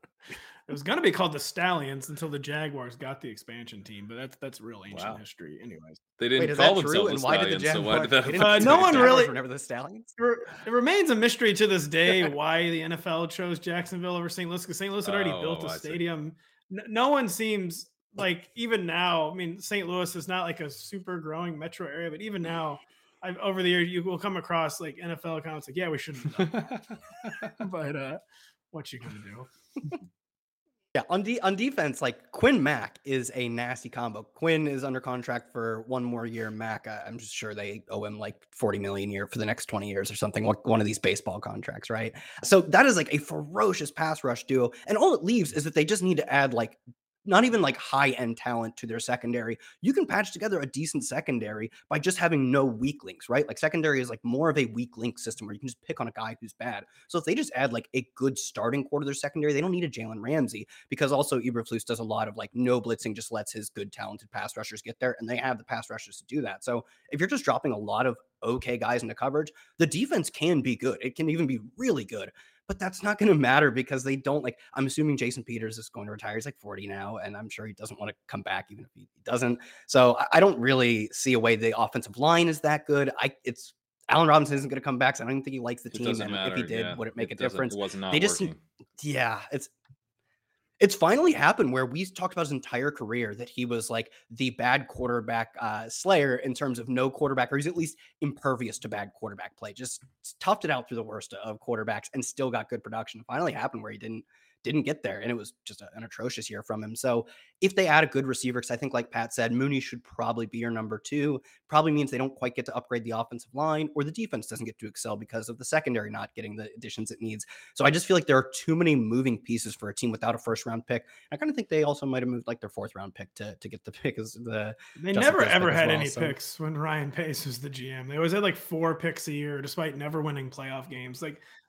It was going to be called the Stallions until the Jaguars got the expansion team, but that's that's real ancient Wow. history, anyways. They didn't Wait, is call that true? themselves And the why did the Stallions, so why did Jaguars? that? they didn't- Uh, the no one Jaguars really- were never the Stallions. It re- it remains a mystery to this day why the N F L chose Jacksonville over Saint Louis, because Saint Louis had already Oh, built a I see. stadium. N- No one seems like, even now, I mean, Saint Louis is not like a super growing metro area, but even now, I've, over the years, you will come across like N F L accounts like, yeah, we shouldn't have done that. But uh, what you gonna do? Yeah, on de- on defense, like Quinn Mack is a nasty combo. Quinn is under contract for one more year. Mack, I- I'm just sure they owe him like forty million a year for the next twenty years or something, like one of these baseball contracts, right? So that is like a ferocious pass rush duo. And all it leaves is that they just need to add like not even like high end talent to their secondary. You can patch together a decent secondary by just having no weak links, right? Like secondary is like more of a weak link system where you can just pick on a guy who's bad. So if they just add like a good starting core to their secondary, they don't need a Jalen Ramsey, because also Eberflus does a lot of like no blitzing, just lets his good talented pass rushers get there, and they have the pass rushers to do that. So if you're just dropping a lot of okay guys into coverage, the defense can be good. It can even be really good. But that's not going to matter because they don't like, I'm assuming Jason Peters is going to retire. He's like forty now, and I'm sure he doesn't want to come back even if he doesn't. So I, I don't really see a way the offensive line is that good. I it's Allen Robinson isn't going to come back, so I don't even think he likes the It team. doesn't And matter. if he did, yeah. would it make It a doesn't- difference? It was not They just working. Yeah, it's it's finally happened where we talked about his entire career that he was like the bad quarterback uh, slayer in terms of no quarterback, or he's at least impervious to bad quarterback play. Just toughed it out through the worst of quarterbacks and still got good production. It finally happened where he didn't didn't get there, and it was just a, an atrocious year from him. So if they add a good receiver, because I think like Pat said, Mooney should probably be your number two, probably means they don't quite get to upgrade the offensive line, or the defense doesn't get to excel because of the secondary not getting the additions it needs. So I just feel like there are too many moving pieces for a team without a first round pick. I kind of think they also might have moved like their fourth round pick to, to get the pick as the They Justin never Fields ever pick as had well, any so- picks when Ryan Pace was the G M. They always had like four picks a year, despite never winning playoff games. Like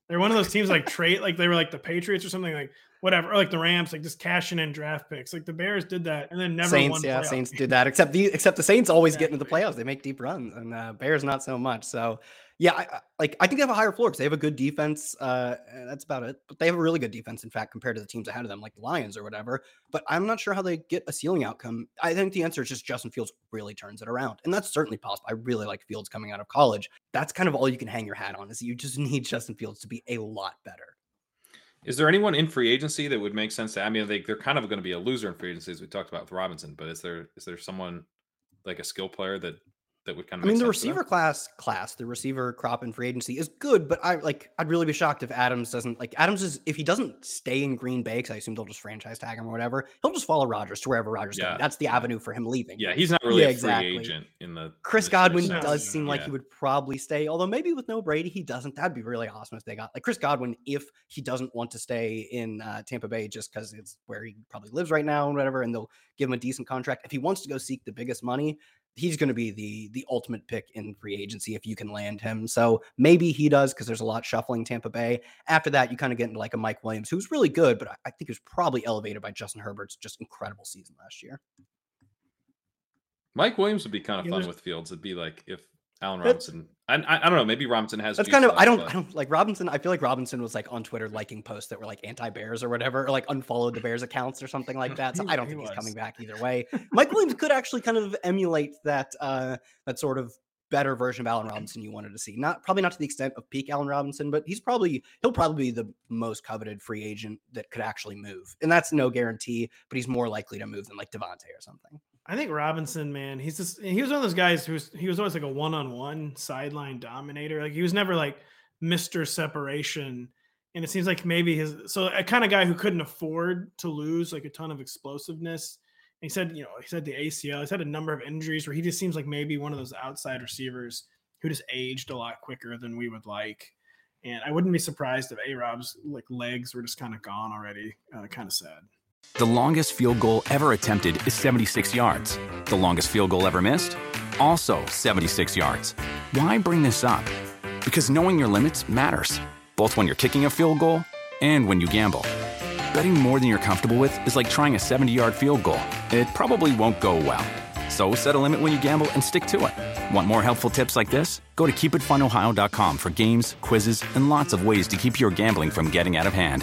They're one of those teams like trade, like they were like the Patriots or something, like whatever, or like the Rams, like just cashing in draft picks. Like the Bears did that and then never Saints, won. Yeah, playoff Saints games. did that. Except the except the Saints always Yeah. get into the playoffs. They make deep runs, and uh, Bears not so much. So yeah, I, I- like I think they have a higher floor because they have a good defense. Uh, and that's about it. But they have a really good defense, in fact, compared to the teams ahead of them, like the Lions or whatever. But I'm not sure how they get a ceiling outcome. I think the answer is just Justin Fields really turns it around, and that's certainly possible. I really like Fields coming out of college. That's kind of all you can hang your hat on, is you just need Justin Fields to be a lot better. Is there anyone in free agency that would make sense to? I mean, they, they're kind of going to be a loser in free agency, as we talked about with Robinson. But is there is there someone like a skill player that that would kind of? I mean, make the sense to them? receiver class, class, the receiver crop in free agency is good, but I like, I'd really be shocked if Adams doesn't like Adams is if he doesn't stay in Green Bay, because I assume they'll just franchise tag him or whatever. He'll just follow Rodgers to wherever Rodgers Yeah. goes. That's the avenue for him leaving. Yeah, he's not really Yeah, a exactly. free agent in the Chris the Godwin true No, does sense. seem like Yeah. he would probably stay, although maybe with no Brady, he doesn't. That'd be really awesome if they got like Chris Godwin, if he doesn't want to stay in uh, Tampa Bay just because it's where he probably lives right now and whatever, and they'll give him a decent contract. If he wants to go seek the biggest money, he's going to be the the ultimate pick in free agency if you can land him. So maybe he does, because there's a lot shuffling Tampa Bay. After that, you kind of get into like a Mike Williams, who's really good, but I, I think he was probably elevated by Justin Herbert's just incredible season last year. Mike Williams would be kind of Yeah, fun there's- with Fields. It'd be like if Allen That's- Robinson. I, I I don't know. Maybe Robinson has. That's juice kind of left, I don't but- I don't like Robinson. I feel like Robinson was like on Twitter liking posts that were like anti-Bears or whatever, or like unfollowed the Bears accounts or something like that. So He- I don't he think he's was. coming back either way. Mike Williams could actually kind of emulate that uh that sort of better version of Allen Robinson you wanted to see. Not probably not to the extent of peak Allen Robinson, but he's probably he'll probably be the most coveted free agent that could actually move. And that's no guarantee, but he's more likely to move than like Devontae or something. I think Robinson, man, he's just he was one of those guys who was he was always like a one-on-one sideline dominator. Like he was never like Mister Separation. And it seems like maybe his so a kind of guy who couldn't afford to lose like a ton of explosiveness. And he said, you know, he said the A C L, he's had a number of injuries where he just seems like maybe one of those outside receivers who just aged a lot quicker than we would like. And I wouldn't be surprised if A-Rob's like legs were just kind of gone already. Uh, kind of sad. The longest field goal ever attempted is seventy-six yards. The longest field goal ever missed? Also seventy-six yards. Why bring this up? Because knowing your limits matters, both when you're kicking a field goal and when you gamble. Betting more than you're comfortable with is like trying a seventy-yard field goal. It probably won't go well. So set a limit when you gamble and stick to it. Want more helpful tips like this? Go to keep it fun ohio dot com for games, quizzes, and lots of ways to keep your gambling from getting out of hand.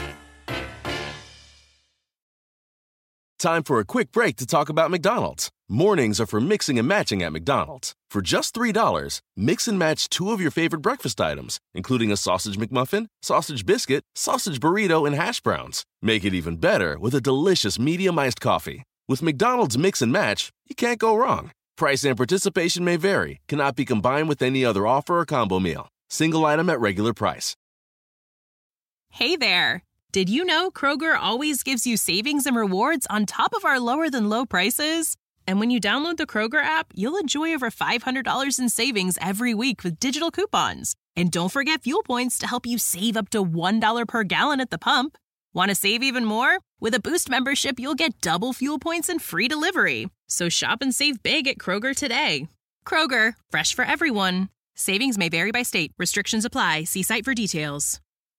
Time for a quick break to talk about McDonald's. Mornings are for mixing and matching at McDonald's. For just three dollars, mix and match two of your favorite breakfast items, including a sausage McMuffin, sausage biscuit, sausage burrito, and hash browns. Make it even better with a delicious medium-iced coffee. With McDonald's Mix and Match, you can't go wrong. Price and participation may vary, cannot be combined with any other offer or combo meal. Single item at regular price. Hey there. Did you know Kroger always gives you savings and rewards on top of our lower than low prices? And when you download the Kroger app, you'll enjoy over five hundred dollars in savings every week with digital coupons. And don't forget fuel points to help you save up to one dollar per gallon at the pump. Want to save even more? With a Boost membership, you'll get double fuel points and free delivery. So shop and save big at Kroger today. Kroger, fresh for everyone. Savings may vary by state. Restrictions apply. See site for details.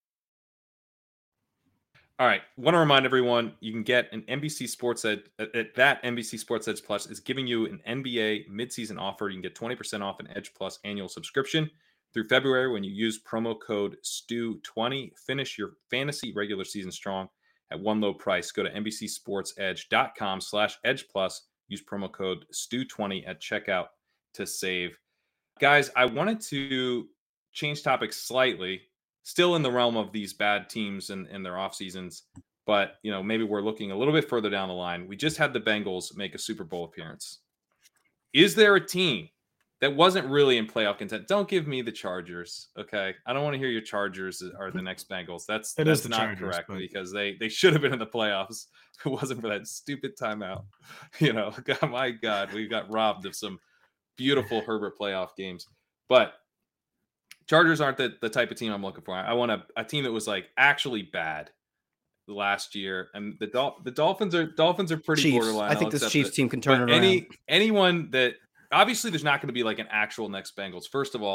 All right. Want to remind everyone, you can get an N B C Sports Edge. At that N B C Sports Edge Plus is giving you an N B A midseason offer. You can get twenty percent off an Edge Plus annual subscription through February when you use promo code S T U twenty. Finish your fantasy regular season strong at one low price. Go to NBCSportsEdge.com slash Edge Plus. Use promo code S T U twenty at checkout to save. Guys, I wanted to change topics slightly. Still in the realm of these bad teams and, and their off seasons, but you know, maybe we're looking a little bit further down the line. We just had the Bengals make a Super Bowl appearance. Is there a team that wasn't really in playoff content? Don't give me the Chargers, okay? I don't want to hear your Chargers are the next Bengals. That's It that's is the not Chargers, correct but- because they they should have been in the playoffs if it wasn't for that stupid timeout. You know, God, my God, we got robbed of some beautiful Herbert playoff games, but. Chargers aren't the, the type of team I'm looking for. I want a, a team that was like actually bad last year, and the Dol- the Dolphins are Dolphins are pretty Chiefs. borderline. I I'll think this accept Chiefs it. team can turn But it any around. anyone that obviously there's not going to be like an actual next Bengals. First of all,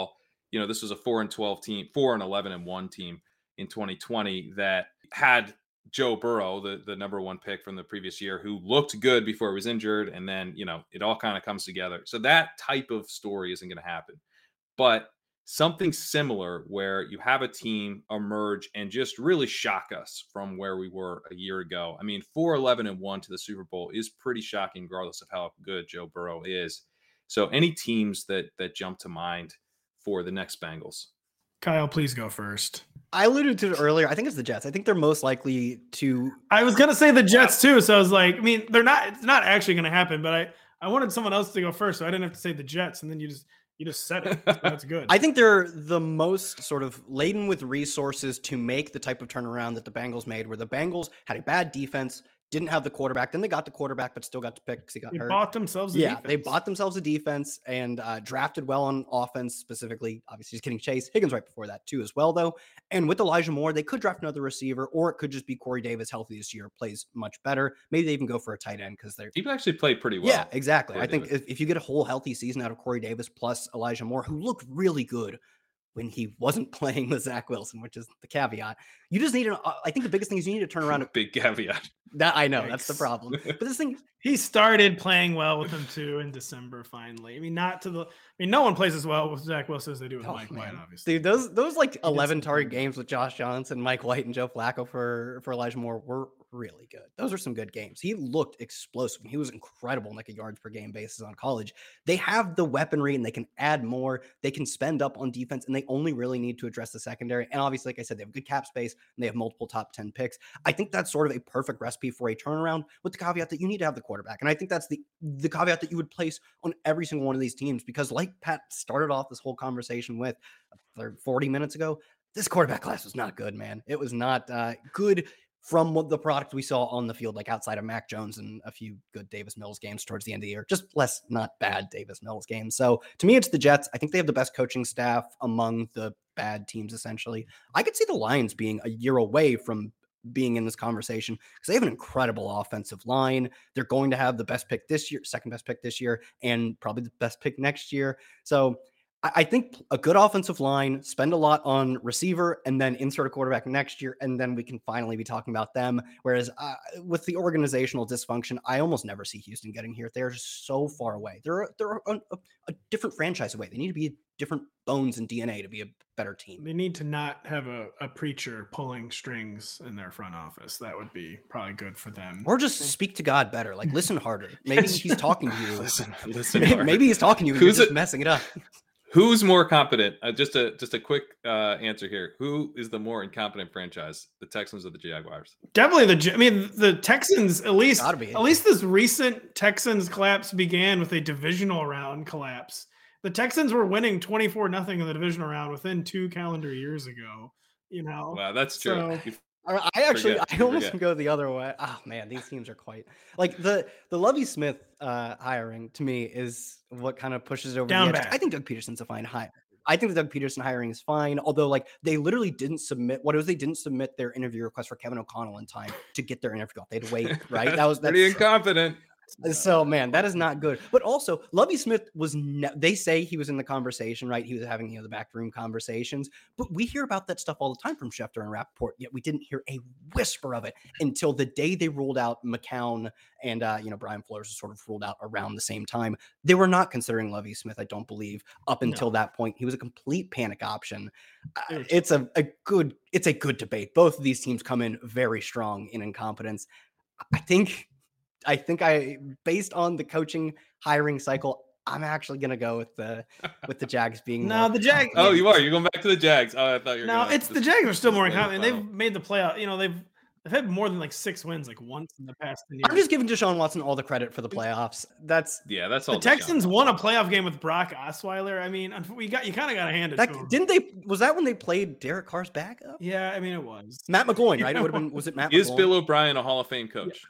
you know, this was a four and twelve team, four and eleven and one team in twenty twenty that had Joe Burrow, the, the number one pick from the previous year, who looked good before he was injured. And then, you know, it all kind of comes together. So that type of story isn't going to happen. But something similar where you have a team emerge and just really shock us from where we were a year ago. I mean, four eleven and one to the Super Bowl is pretty shocking, regardless of how good Joe Burrow is. So any teams that that jump to mind for the next Bengals? Kyle, please go first. I alluded to it earlier. I think it's the Jets. I think they're most likely to. I was gonna say the Jets too. So I was like, I mean, they're not. It's not actually gonna happen. But I, I wanted someone else to go first, so I didn't have to say the Jets. And then you just, you just said it. So that's good. I think they're the most sort of laden with resources to make the type of turnaround that the Bengals made, where the Bengals had a bad defense, didn't have the quarterback. Then they got the quarterback, but still got to pick because he got they hurt. bought themselves a yeah, defense. they bought themselves a defense and uh, drafted well on offense, specifically. Obviously, just getting Chase Higgins right before that too, as well, though. And with Elijah Moore, they could draft another receiver, or it could just be Corey Davis healthy this year, plays much better. Maybe they even go for a tight end because they're. He actually played pretty well. Yeah, exactly. Corey I think Davis. if, if you get a whole healthy season out of Corey Davis plus Elijah Moore, who looked really good when he wasn't playing with Zach Wilson, which is the caveat. You just need an. Uh, I think the biggest thing is you need to turn around. A, Big caveat. that I know that's the Yikes. problem. But this thing, He started playing well with him too in December. Finally, I mean, not to the. I mean, no one plays as well with Zach Wilson as they do with oh, Mike man. White, obviously. Dude, those those like did eleven some target good. games with Josh Johnson, Mike White, and Joe Flacco for for Elijah Moore were really good. Those are some good games. He looked explosive. He was incredible, like a yards per game basis on college. They have the weaponry and they can add more. They can spend up on defense, and they only really need to address the secondary. And obviously, like I said, they have good cap space and they have multiple top ten picks. I think that's sort of a perfect recipe for a turnaround, with the caveat that you need to have the quarterback. And I think that's the the caveat that you would place on every single one of these teams, because like Pat started off this whole conversation with forty minutes ago, this quarterback class was not good, man. It was not uh, good from what the product we saw on the field, like outside of Mac Jones and a few good Davis Mills games towards the end of the year, just less not bad Davis Mills games. So to me, it's the Jets. I think they have the best coaching staff among the bad teams, essentially. I could see the Lions being a year away from being in this conversation because they have an incredible offensive line. They're going to have the best pick this year, second best pick this year, and probably the best pick next year. So I, I think a good offensive line, spend a lot on receiver, and then insert a quarterback next year, and then we can finally be talking about them. Whereas uh, with the organizational dysfunction, I almost never see Houston getting here. They're just so far away. They're they're a, a, a different franchise away. They need to be different bones and D N A to be a better team. They need to not have a, a preacher pulling strings in their front office. That would be probably good for them. Or just speak to God better. Like, listen harder. Maybe he's talking to you. Listen, listen. Maybe, hard. maybe he's talking to you and Who's you're just it- messing it up. Who's more competent? Uh, just a just a quick uh, answer here. Who is the more incompetent franchise, the Texans or the Jaguars? Definitely the. J- I mean, the Texans. At least, Gotta be. at least this recent Texans collapse began with a divisional round collapse. The Texans were winning twenty-four nothing in the divisional round within two calendar years ago. You know, Wow, that's true. So- You- I I actually, Forget, I you almost forget. go the other way. Oh man, these teams are quite like the the Lovie Smith uh, hiring to me is what kind of pushes it over Down the edge. bad. I think Doug Peterson's a fine hire. I think the Doug Peterson hiring is fine, although like they literally didn't submit what it was. They didn't submit their interview request for Kevin O'Connell in time to get their interview. They had to wait, right? That was that's pretty incompetent. So man, that is not good. But also, Lovie Smith was. Ne- they say he was in the conversation, right? He was having you know the backroom conversations. But we hear about that stuff all the time from Schefter and Rappaport. Yet we didn't hear a whisper of it until the day they ruled out McCown and uh, you know Brian Flores was sort of ruled out around the same time. They were not considering Lovie Smith, I don't believe, up until No. that point. He was a complete panic option. Uh, They were- it's a, a good. It's a good debate. Both of these teams come in very strong in incompetence. I think. I think I, based on the coaching hiring cycle, I'm actually gonna go with the with the Jags being No, more the Jag- confident. Oh, you are. You're going back to the Jags. Oh, I thought you were. no, gonna it's the just- Jags are still more just play the incompetent. They've final. made the playoff. You know, they've they've had more than like six wins like once in the past ten years. I'm just giving Deshaun Watson all the credit for the playoffs. That's Yeah, that's all. the Texans won a playoff game with Brock Osweiler. I mean, unf- we got you kind of got to hand it that to them. didn't they was that when they played Derek Carr's backup? Yeah, I mean it was Matt McGloin, right? It would have been was it Matt Is McGloin? Bill O'Brien a Hall of Fame coach?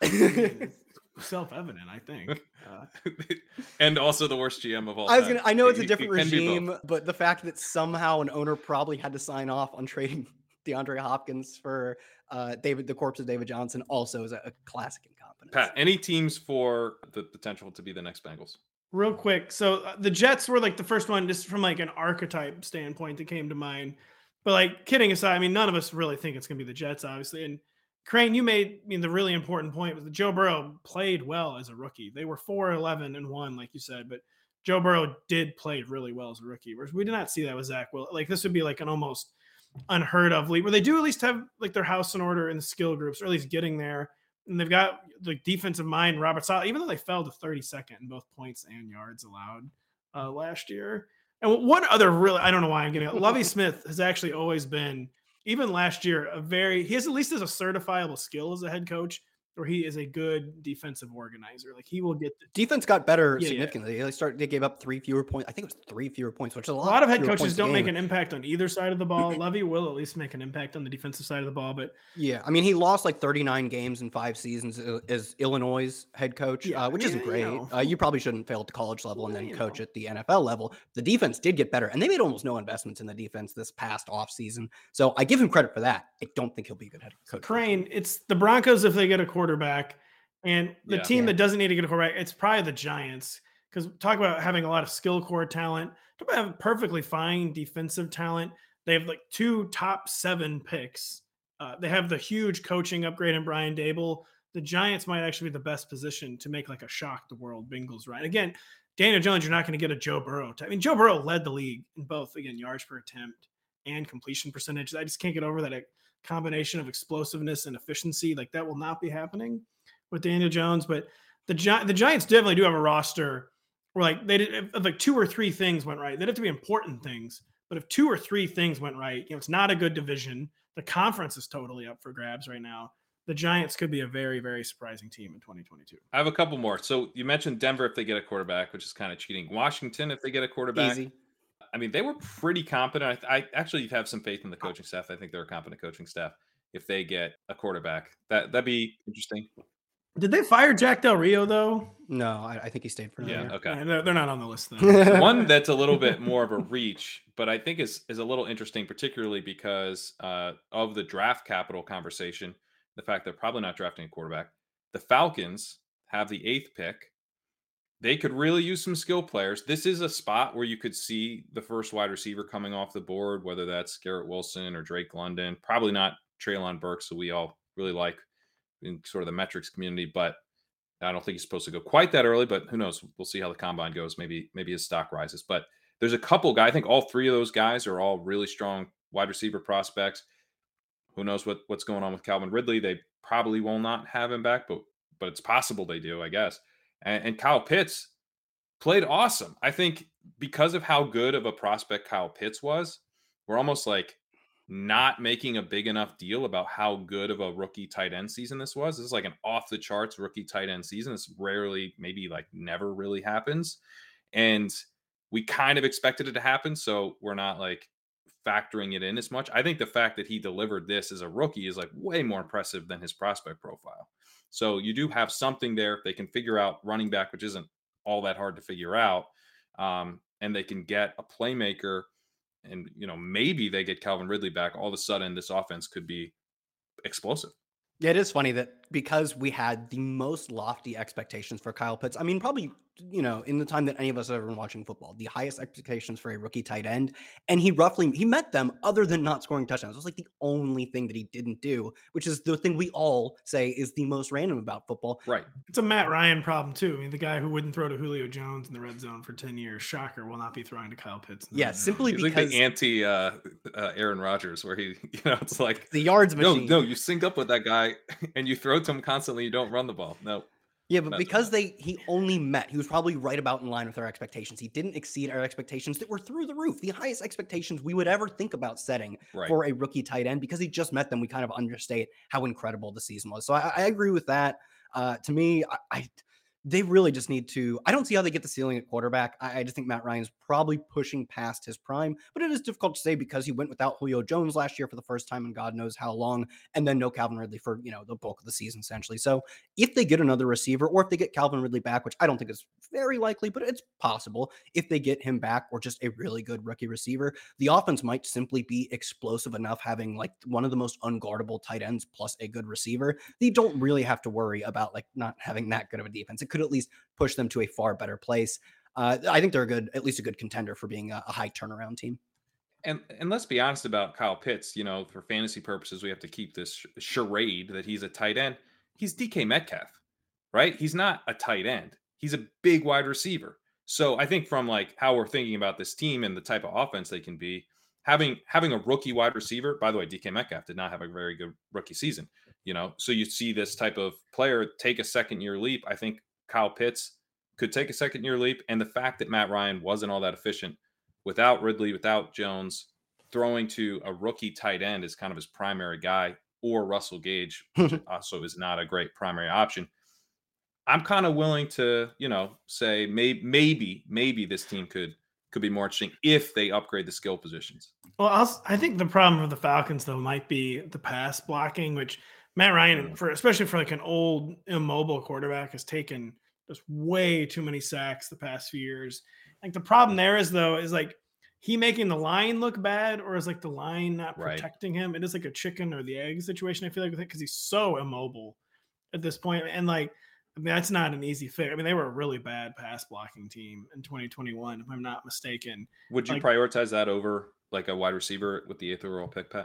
self-evident, I think. Uh, And also the worst G M of all I was time. gonna I know it's a He- he different can be both. regime, but the fact that somehow an owner probably had to sign off on trading DeAndre Hopkins for uh David the corpse of David Johnson also is a, a classic incompetence. Pat, any teams for the potential to be the next Bengals? Real quick. So uh, the Jets were like the first one, just from like an archetype standpoint, that came to mind. But like kidding aside, I mean, none of us really think it's going to be the Jets, obviously. And Crane, you made I mean the really important point was that Joe Burrow played well as a rookie. They were four eleven and one, like you said, but Joe Burrow did play really well as a rookie. Whereas we did not see that with Zach Will. Like this would be like an almost unheard of league where they do at least have like their house in order in the skill groups, or at least getting there. And they've got the defensive mind, Robert Saleh, even though they fell to thirty-second in both points and yards allowed uh, last year. And one other really, I don't know why I'm getting it. Lovie Smith has actually always been, even last year, a very, he has at least as a certifiable skill as a head coach, or he is a good defensive organizer. Like he will get the defense got better yeah, significantly. Yeah. They started, they gave up three fewer points. I think it was three fewer points, which is a lot. A lot of head fewer coaches don't a make an impact on either side of the ball. Lovie will at least make an impact on the defensive side of the ball, but yeah, I mean, he lost like thirty-nine games in five seasons as Illinois' head coach, yeah, uh, which yeah, isn't great. You know. Uh, you probably shouldn't fail at the college level and then you coach know. at the N F L level. The defense did get better, and they made almost no investments in the defense this past offseason. So I give him credit for that. I don't think he'll be a good head coach. Crane, it's the Broncos if they get a quarterback. And the Yeah. team Yeah. that doesn't need to get a quarterback, it's probably the Giants. Because talk about having a lot of skill core talent. Talk about having perfectly fine defensive talent. They have like two top seven picks. Uh, they have the huge coaching upgrade in Brian Dable. The Giants might actually be the best position to make like a shock the world Bengals run. Again, Daniel Jones, you're not going to get a Joe Burrow. I mean, Joe Burrow led the league in both, again, yards per attempt and completion percentage. I just can't get over that a combination of explosiveness and efficiency. Like that will not be happening with Daniel Jones, but the Gi- the Giants definitely do have a roster where like they did if like two or three things went right. They'd have to be important things, but if two or three things went right, you know, it's not a good division. The conference is totally up for grabs right now. The Giants could be a very, very surprising team in twenty twenty-two. I have a couple more. So you mentioned Denver if they get a quarterback, which is kind of cheating. Washington if they get a quarterback. Easy. I mean, they were pretty competent. I, I actually have some faith in the coaching staff. I think they're a competent coaching staff if they get a quarterback. That that'd be interesting. Did they fire Jack Del Rio though? No, I, I think he stayed for another Yeah. year. Okay. Yeah, they're, they're not on the list then. One that's a little bit more of a reach, but I think is is a little interesting, particularly because uh, of the draft capital conversation. The fact they're probably not drafting a quarterback. The Falcons have the eighth pick. They could really use some skill players. This is a spot where you could see the first wide receiver coming off the board, whether that's Garrett Wilson or Drake London. Probably not Treylon Burks, who we all really like in sort of the metrics community, but I don't think he's supposed to go quite that early, but who knows? We'll see how the combine goes. Maybe, maybe his stock rises. But there's a couple guys. I think all three of those guys are all really strong wide receiver prospects. Who knows what, what's going on with Calvin Ridley? They probably will not have him back, but but it's possible they do, I guess. And, and Kyle Pitts played awesome. I think because of how good of a prospect Kyle Pitts was, we're almost like not making a big enough deal about how good of a rookie tight end season this was. This is like an off the charts rookie tight end season. This rarely, maybe like never really happens. And we kind of expected it to happen. So we're not like factoring it in as much. I think the fact that he delivered this as a rookie is like way more impressive than his prospect profile. So you do have something there. If they can figure out running back, which isn't all that hard to figure out, um, and they can get a playmaker, and, you know, maybe they get Calvin Ridley back, all of a sudden this offense could be explosive. Yeah, it is funny that because we had the most lofty expectations for Kyle Pitts, I mean, probably, you know, in the time that any of us have ever been watching football, the highest expectations for a rookie tight end, and he roughly, he met them other than not scoring touchdowns. It was like the only thing that he didn't do, which is the thing we all say is the most random about football. Right. It's a Matt Ryan problem too. I mean, the guy who wouldn't throw to Julio Jones in the red zone for ten years, shocker, will not be throwing to Kyle Pitts. in the Yeah, red zone. simply He's because like the anti uh, uh, Aaron Rodgers, where he, you know, it's like, the yards no, machine. no, you sync up with that guy and you throw to him constantly. You don't run the ball. No. Yeah, but That's because what they he only met, he was probably right about in line with our expectations. He didn't exceed our expectations that were through the roof, the highest expectations we would ever think about setting Right. for a rookie tight end. Because he just met them, we kind of understate how incredible the season was. So I, I agree with that. Uh, to me, I, I they really just need to. I don't see how they get the ceiling at quarterback. I, I just think Matt Ryan's probably pushing past his prime, but it is difficult to say because he went without Julio Jones last year for the first time in God knows how long, and then no Calvin Ridley for, you know, the bulk of the season essentially. So if they get another receiver, or if they get Calvin Ridley back, which I don't think is very likely, but it's possible, if they get him back or just a really good rookie receiver, the offense might simply be explosive enough, having like one of the most unguardable tight ends plus a good receiver. They don't really have to worry about like not having that good of a defense. It could at least push them to a far better place. uh, I think they're a good, at least a good contender for being a, a high turnaround team. And and let's be honest about Kyle Pitts. You know, for fantasy purposes, we have to keep this charade that he's a tight end. He's D K Metcalf, right? He's not a tight end. He's a big wide receiver. So I think from like how we're thinking about this team and the type of offense they can be, having having a rookie wide receiver. By the way, D K Metcalf did not have a very good rookie season. You know, so you see this type of player take a second year leap. I think Kyle Pitts could take a second year leap, and the fact that Matt Ryan wasn't all that efficient without Ridley, without Jones, throwing to a rookie tight end is kind of his primary guy, or Russell Gage, which also is not a great primary option. I'm kind of willing to, you know, say maybe, maybe, maybe this team could could be more interesting if they upgrade the skill positions. Well, I'll, I think the problem with the Falcons though might be the pass blocking, which Matt Ryan, for especially for like an old immobile quarterback, has taken just way too many sacks the past few years. Like the problem there is though is like he making the line look bad, or is like the line not protecting right. him? It is like a chicken or the egg situation. I feel like with it because he's so immobile at this point, and like I mean that's not an easy fix. I mean they were a really bad pass blocking team in twenty twenty-one, if I'm not mistaken. Would you like, prioritize that over like a wide receiver with the eighth overall pick, Pat?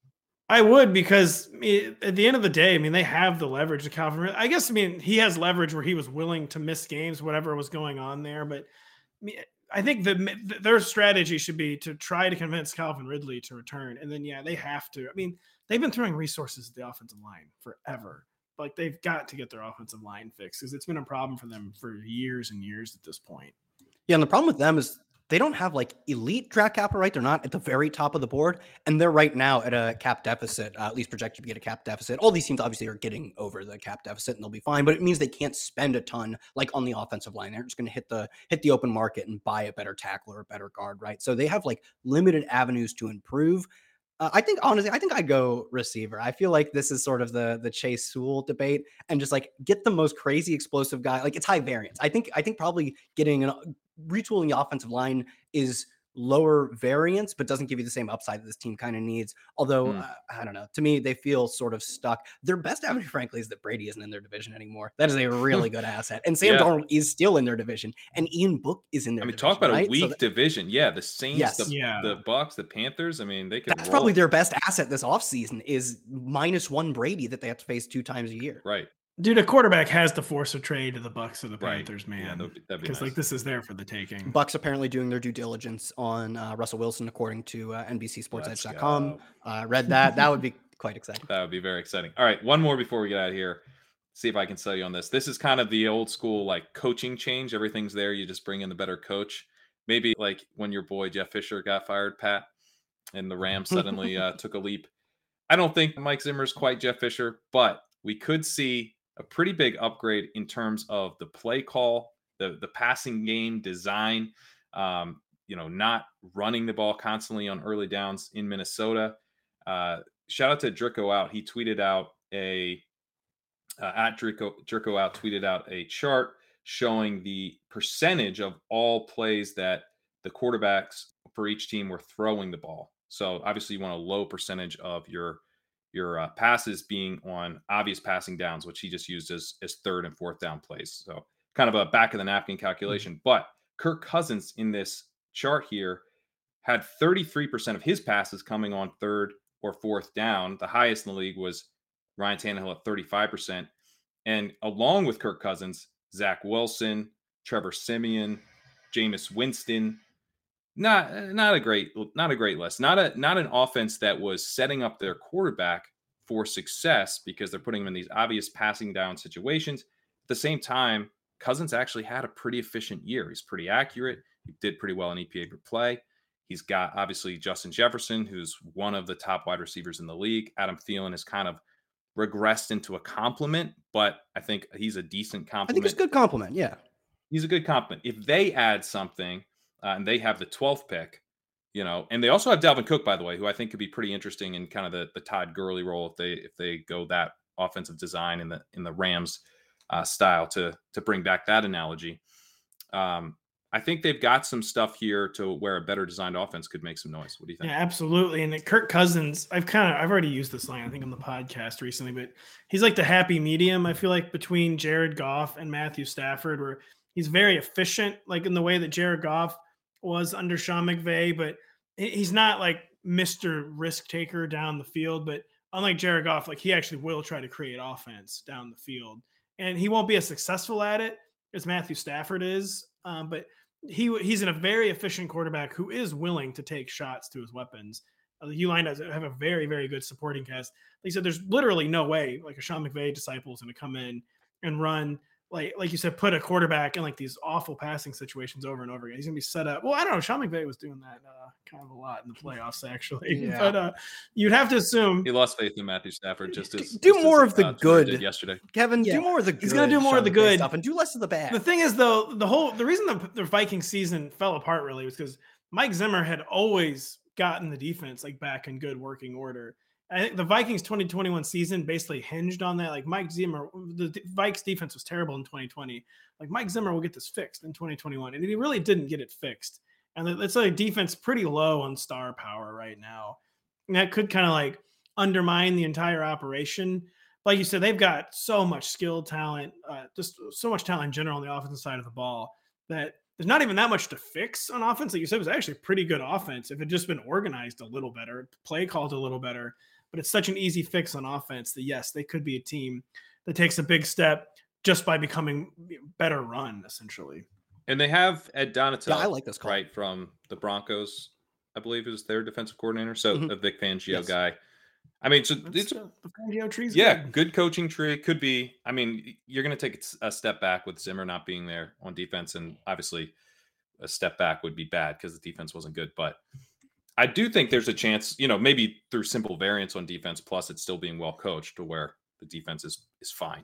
I would, because I mean, at the end of the day, I mean, they have the leverage to Calvin Ridley. I guess, I mean, he has leverage where he was willing to miss games, whatever was going on there. But I mean, I think the, their strategy should be to try to convince Calvin Ridley to return. And then, yeah, they have to. I mean, they've been throwing resources at the offensive line forever. Like, they've got to get their offensive line fixed because it's been a problem for them for years and years at this point. Yeah, and the problem with them is they don't have like elite draft capital, right? They're not at the very top of the board, and they're right now at a cap deficit, uh, at least projected to get a cap deficit. All these teams obviously are getting over the cap deficit, and they'll be fine. But it means they can't spend a ton, like on the offensive line. They're just going to hit the hit the open market and buy a better tackle or a better guard, right? So they have like limited avenues to improve. Uh, I think honestly, I think I'd go receiver. I feel like this is sort of the the Chase Sewell debate, and just like get the most crazy explosive guy. Like it's high variance. I think I think probably getting an retooling the offensive line is lower variance, but doesn't give you the same upside that this team kind of needs. Although, mm. uh, I don't know, to me, they feel sort of stuck. Their best avenue, frankly, is that Brady isn't in their division anymore. That is a really good asset. And Sam yeah. Darnold is still in their division, and Ian Book is in their I mean, division, talk about right? a weak so that, division. Yeah, the Saints, yes. the, yeah. the Bucks, the Panthers. I mean, they could That's roll. probably their best asset this offseason is minus one Brady that they have to face two times a year. Right. Dude, a quarterback has to force a trade to the Bucks or the Right. Panthers, man. Yeah, that'd be, that'd be because nice. like this is there for the taking. Bucks apparently doing their due diligence on uh, Russell Wilson, according to uh, N B C Sports Edge dot com. Uh, read that. That would be quite exciting. That would be very exciting. All right, one more before we get out of here. See if I can sell you on this. This is kind of the old school like coaching change. Everything's there. You just bring in the better coach. Maybe like when your boy Jeff Fisher got fired, Pat, and the Rams suddenly uh, took a leap. I don't think Mike Zimmer's quite Jeff Fisher, but we could see a pretty big upgrade in terms of the play call, the, the passing game design, um, you know, not running the ball constantly on early downs in Minnesota. Uh, shout out to Drico Out. He tweeted out a, uh, at Drico, Drico Out tweeted out a chart showing the percentage of all plays that the quarterbacks for each team were throwing the ball. So obviously you want a low percentage of your your uh, passes being on obvious passing downs, which he just used as, as third and fourth down plays. So kind of a back of the napkin calculation. Mm-hmm. But Kirk Cousins in this chart here had thirty-three percent of his passes coming on third or fourth down. The highest in the league was Ryan Tannehill at thirty-five percent. And along with Kirk Cousins, Zach Wilson, Trevor Siemian, Jameis Winston, Not not a great not a great list. Not a not an offense that was setting up their quarterback for success because they're putting him in these obvious passing down situations. At the same time, Cousins actually had a pretty efficient year. He's pretty accurate. He did pretty well in E P A per play. He's got obviously Justin Jefferson, who's one of the top wide receivers in the league. Adam Thielen has kind of regressed into a compliment, but I think he's a decent compliment. I think it's a good compliment. Yeah, he's a good compliment. If they add something. Uh, and they have the twelfth pick, you know, and they also have Dalvin Cook, by the way, who I think could be pretty interesting in kind of the, the Todd Gurley role if they if they go that offensive design in the in the Rams uh, style to to bring back that analogy. Um, I think they've got some stuff here to where a better designed offense could make some noise. What do you think? Yeah, absolutely. And Kirk Cousins, I've kind of I've already used this line I think on the podcast recently, but he's like the happy medium. I feel like between Jared Goff and Matthew Stafford, where He's very efficient, like in the way that Jared Goff was under Sean McVay, but he's not like Mister Risk Taker down the field. But unlike Jared Goff, like he actually will try to create offense down the field, and he won't be as successful at it as Matthew Stafford is. Um, but he he's in a very efficient quarterback who is willing to take shots to his weapons. Uh, the U-line does have a very, very good supporting cast. Like you said, there's literally no way like a Sean McVay disciple is going to come in and run like like you said, put a quarterback in like these awful passing situations over and over again. He's gonna be set up. Well, I don't know. Sean McVay was doing that uh, kind of a lot in the playoffs, actually. Yeah. But uh, you'd have to assume he lost faith in Matthew Stafford. Just as do just more as, of the uh, good did yesterday. Kevin, Yeah. do more of the good. He's gonna do more of the Sean McVay good stuff and do less of the bad. the thing is, though, the whole the reason the, the Viking season fell apart really was because Mike Zimmer had always gotten the defense like back in good working order. I think the Vikings twenty twenty-one season basically hinged on that. Like Mike Zimmer, the Vikes defense was terrible in twenty twenty. Like Mike Zimmer will get this fixed in twenty twenty-one, and he really didn't get it fixed. And it's like defense pretty low on star power right now, and that could kind of like undermine the entire operation. Like you said, they've got so much skilled talent, uh, just so much talent in general on the offensive side of the ball that there's not even that much to fix on offense. Like you said, it was actually pretty good offense if it just been organized a little better, play called a little better. But it's such an easy fix on offense that, yes, they could be a team that takes a big step just by becoming better run, essentially. And they have Ed Donatel, Yeah, I like this call. right, from the Broncos, I believe is their defensive coordinator. So Mhm. a Vic Fangio Yes. guy. I mean, so That's it's, the, the Fangio tree's yeah, good. good coaching tree. It could be. I mean, you're going to take a step back with Zimmer not being there on defense. And obviously a step back would be bad because the defense wasn't good. But I do think there's a chance, you know, maybe through simple variance on defense, plus it's still being well coached to where the defense is is fine.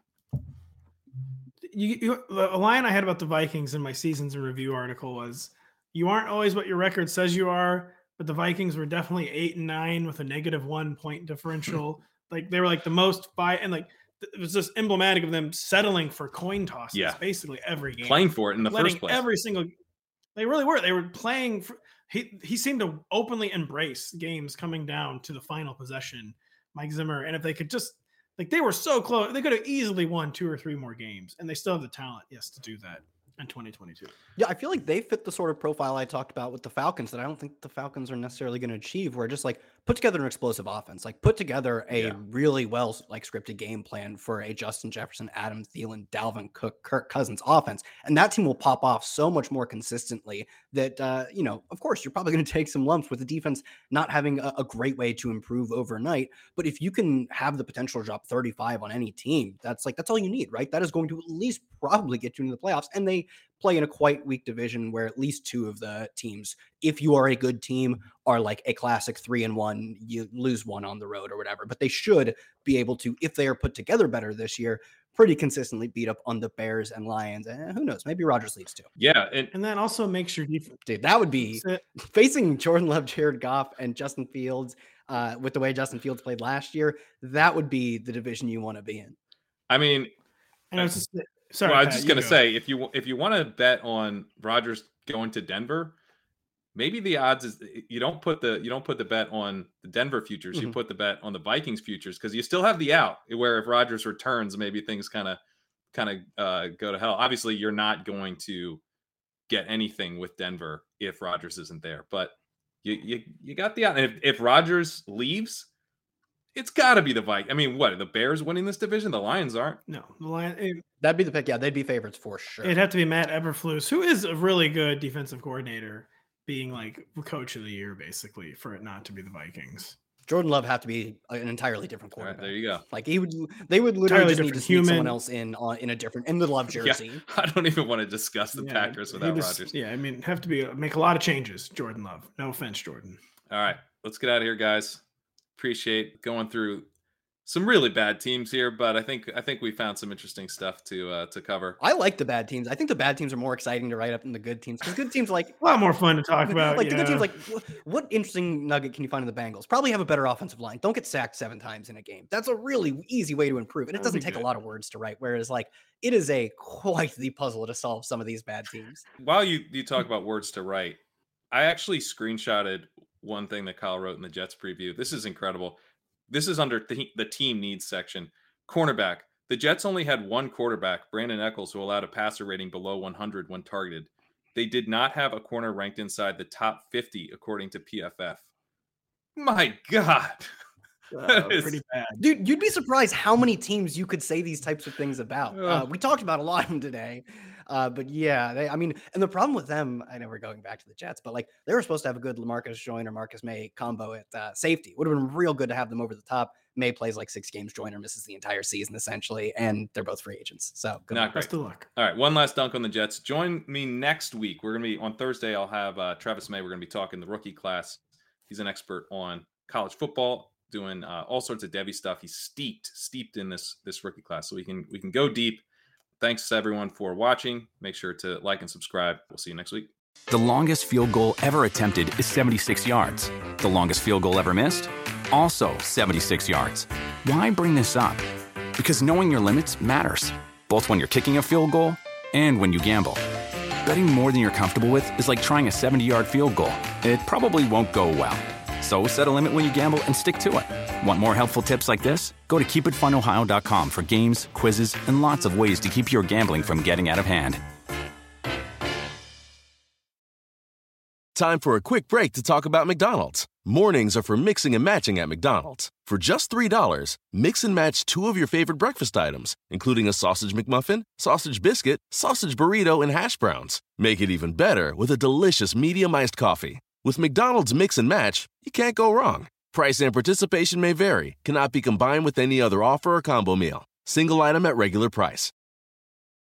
You, you, the line I had about the Vikings in my seasons in review article was, you aren't always what your record says you are, but the Vikings were definitely eight and nine with a negative one point differential. Like they were like the most five, and like it was just emblematic of them settling for coin tosses Yeah. basically every game. Playing for it in the letting first place. every single, they really were. They were playing for, he he seemed to openly embrace games coming down to the final possession, Mike Zimmer. And if they could just, like they were so close, they could have easily won two or three more games, and they still have the talent, yes, to do that in twenty twenty-two. Yeah, I feel like they fit the sort of profile I talked about with the Falcons that I don't think the Falcons are necessarily going to achieve, where just like put together an explosive offense, like put together a Yeah. really well like scripted game plan for a Justin Jefferson, Adam Thielen, Dalvin Cook, Kirk Cousins offense. And that team will pop off so much more consistently that, uh, you know, of course, you're probably going to take some lumps with the defense not having a, a great way to improve overnight. But if you can have the potential to drop thirty-five on any team, that's like, that's all you need, right? That is going to at least probably get you into the playoffs. And they play in a quite weak division where at least two of the teams, if you are a good team, are like a classic three and one, you lose one on the road or whatever. But they should be able to, if they are put together better this year, pretty consistently beat up on the Bears and Lions. And who knows, maybe Rodgers leads too. Yeah. And And that also makes your defense. Dude, that would be That's it. facing Jordan Love, Jared Goff, and Justin Fields uh, with the way Justin Fields played last year. That would be the division you want to be in. I mean, And I was just sorry. well, I was Pat, just you going to go. say, if you if you want to bet on Rodgers going to Denver, maybe the odds is you don't put the you don't put the bet on the Denver futures. You Mhm. put the bet on the Vikings futures because you still have the out where if Rodgers returns, maybe things kind of kind of uh, go to hell. Obviously, you're not going to get anything with Denver if Rodgers isn't there, but you you, you got the out. And if, if Rodgers leaves, it's got to be the Vikings. I mean, what, are the Bears winning this division? The Lions aren't. No, the Lion, it, That'd be the pick. Yeah, they'd be favorites for sure. it'd have to be Matt Eberflus, who is a really good defensive coordinator, being like coach of the year, basically, for it not to be the Vikings. Jordan Love have to be an entirely different All right, quarterback. there you go. Like he would, they would literally Entirely just need to different sneak someone human. else in on in a different in the Love jersey. Yeah, I don't even want to discuss the Yeah, Packers he without just- Rodgers. Yeah, I mean, have to be make a lot of changes. Jordan Love, no offense, Jordan. All right, let's get out of here, guys. Appreciate going through some really bad teams here, but I think I think we found some interesting stuff to uh, to cover. I like the bad teams. I think the bad teams are more exciting to write up than the good teams because good teams like A lot more fun to talk about. like the good yeah. teams like wh- what interesting nugget can you find in the Bengals? Probably have a better offensive line. Don't get sacked seven times in a game. That's a really easy way to improve, and it That'd doesn't be take a good. lot of words to write. Whereas like it is a quite the puzzle to solve some of these bad teams. While you you talk about words to write, I actually screenshotted one thing that Kyle wrote in the Jets preview. This is incredible. This is under the, the team needs section. Cornerback, The Jets only had one quarterback, Brandon Echols, who allowed a passer rating below one hundred when targeted. They did not have a corner ranked inside the top fifty, according to P F F. My God. Uh, pretty bad. Dude, you'd be surprised how many teams you could say these types of things about. Uh, we talked about a lot of them today. Uh, but yeah, they, I mean, and the problem with them, I know we're going back to the Jets, but like they were supposed to have a good LaMarcus Joyner, Marcus May combo at uh, safety. Would have been real good to have them over the top. May plays like six games, Joyner misses the entire season essentially, and they're both free agents. So good Not luck. great. Best of luck. All right, one last dunk on the Jets. Join me next week. We're going to be on Thursday. I'll have uh, Travis May. We're going to be talking the rookie class. He's an expert on college football, doing uh, all sorts of Devy stuff. He's steeped, steeped in this this rookie class, so we can we can go deep. Thanks to everyone for watching. Make sure to like and subscribe. We'll see you next week. The longest field goal ever attempted is seventy-six yards. The longest field goal ever missed? Also seventy-six yards. Why bring this up? Because knowing your limits matters, both when you're kicking a field goal and when you gamble. Betting more than you're comfortable with is like trying a seventy-yard field goal. It probably won't go well. So set a limit when you gamble and stick to it. Want more helpful tips like this? Go to keep it fun ohio dot com for games, quizzes, and lots of ways to keep your gambling from getting out of hand. Time for a quick break to talk about McDonald's. Mornings are for mixing and matching at McDonald's. For just three dollars, mix and match two of your favorite breakfast items, including a sausage McMuffin, sausage biscuit, sausage burrito, and hash browns. Make it even better with a delicious medium iced coffee. With McDonald's Mix and Match, you can't go wrong. Price and participation may vary, cannot be combined with any other offer or combo meal. Single item at regular price.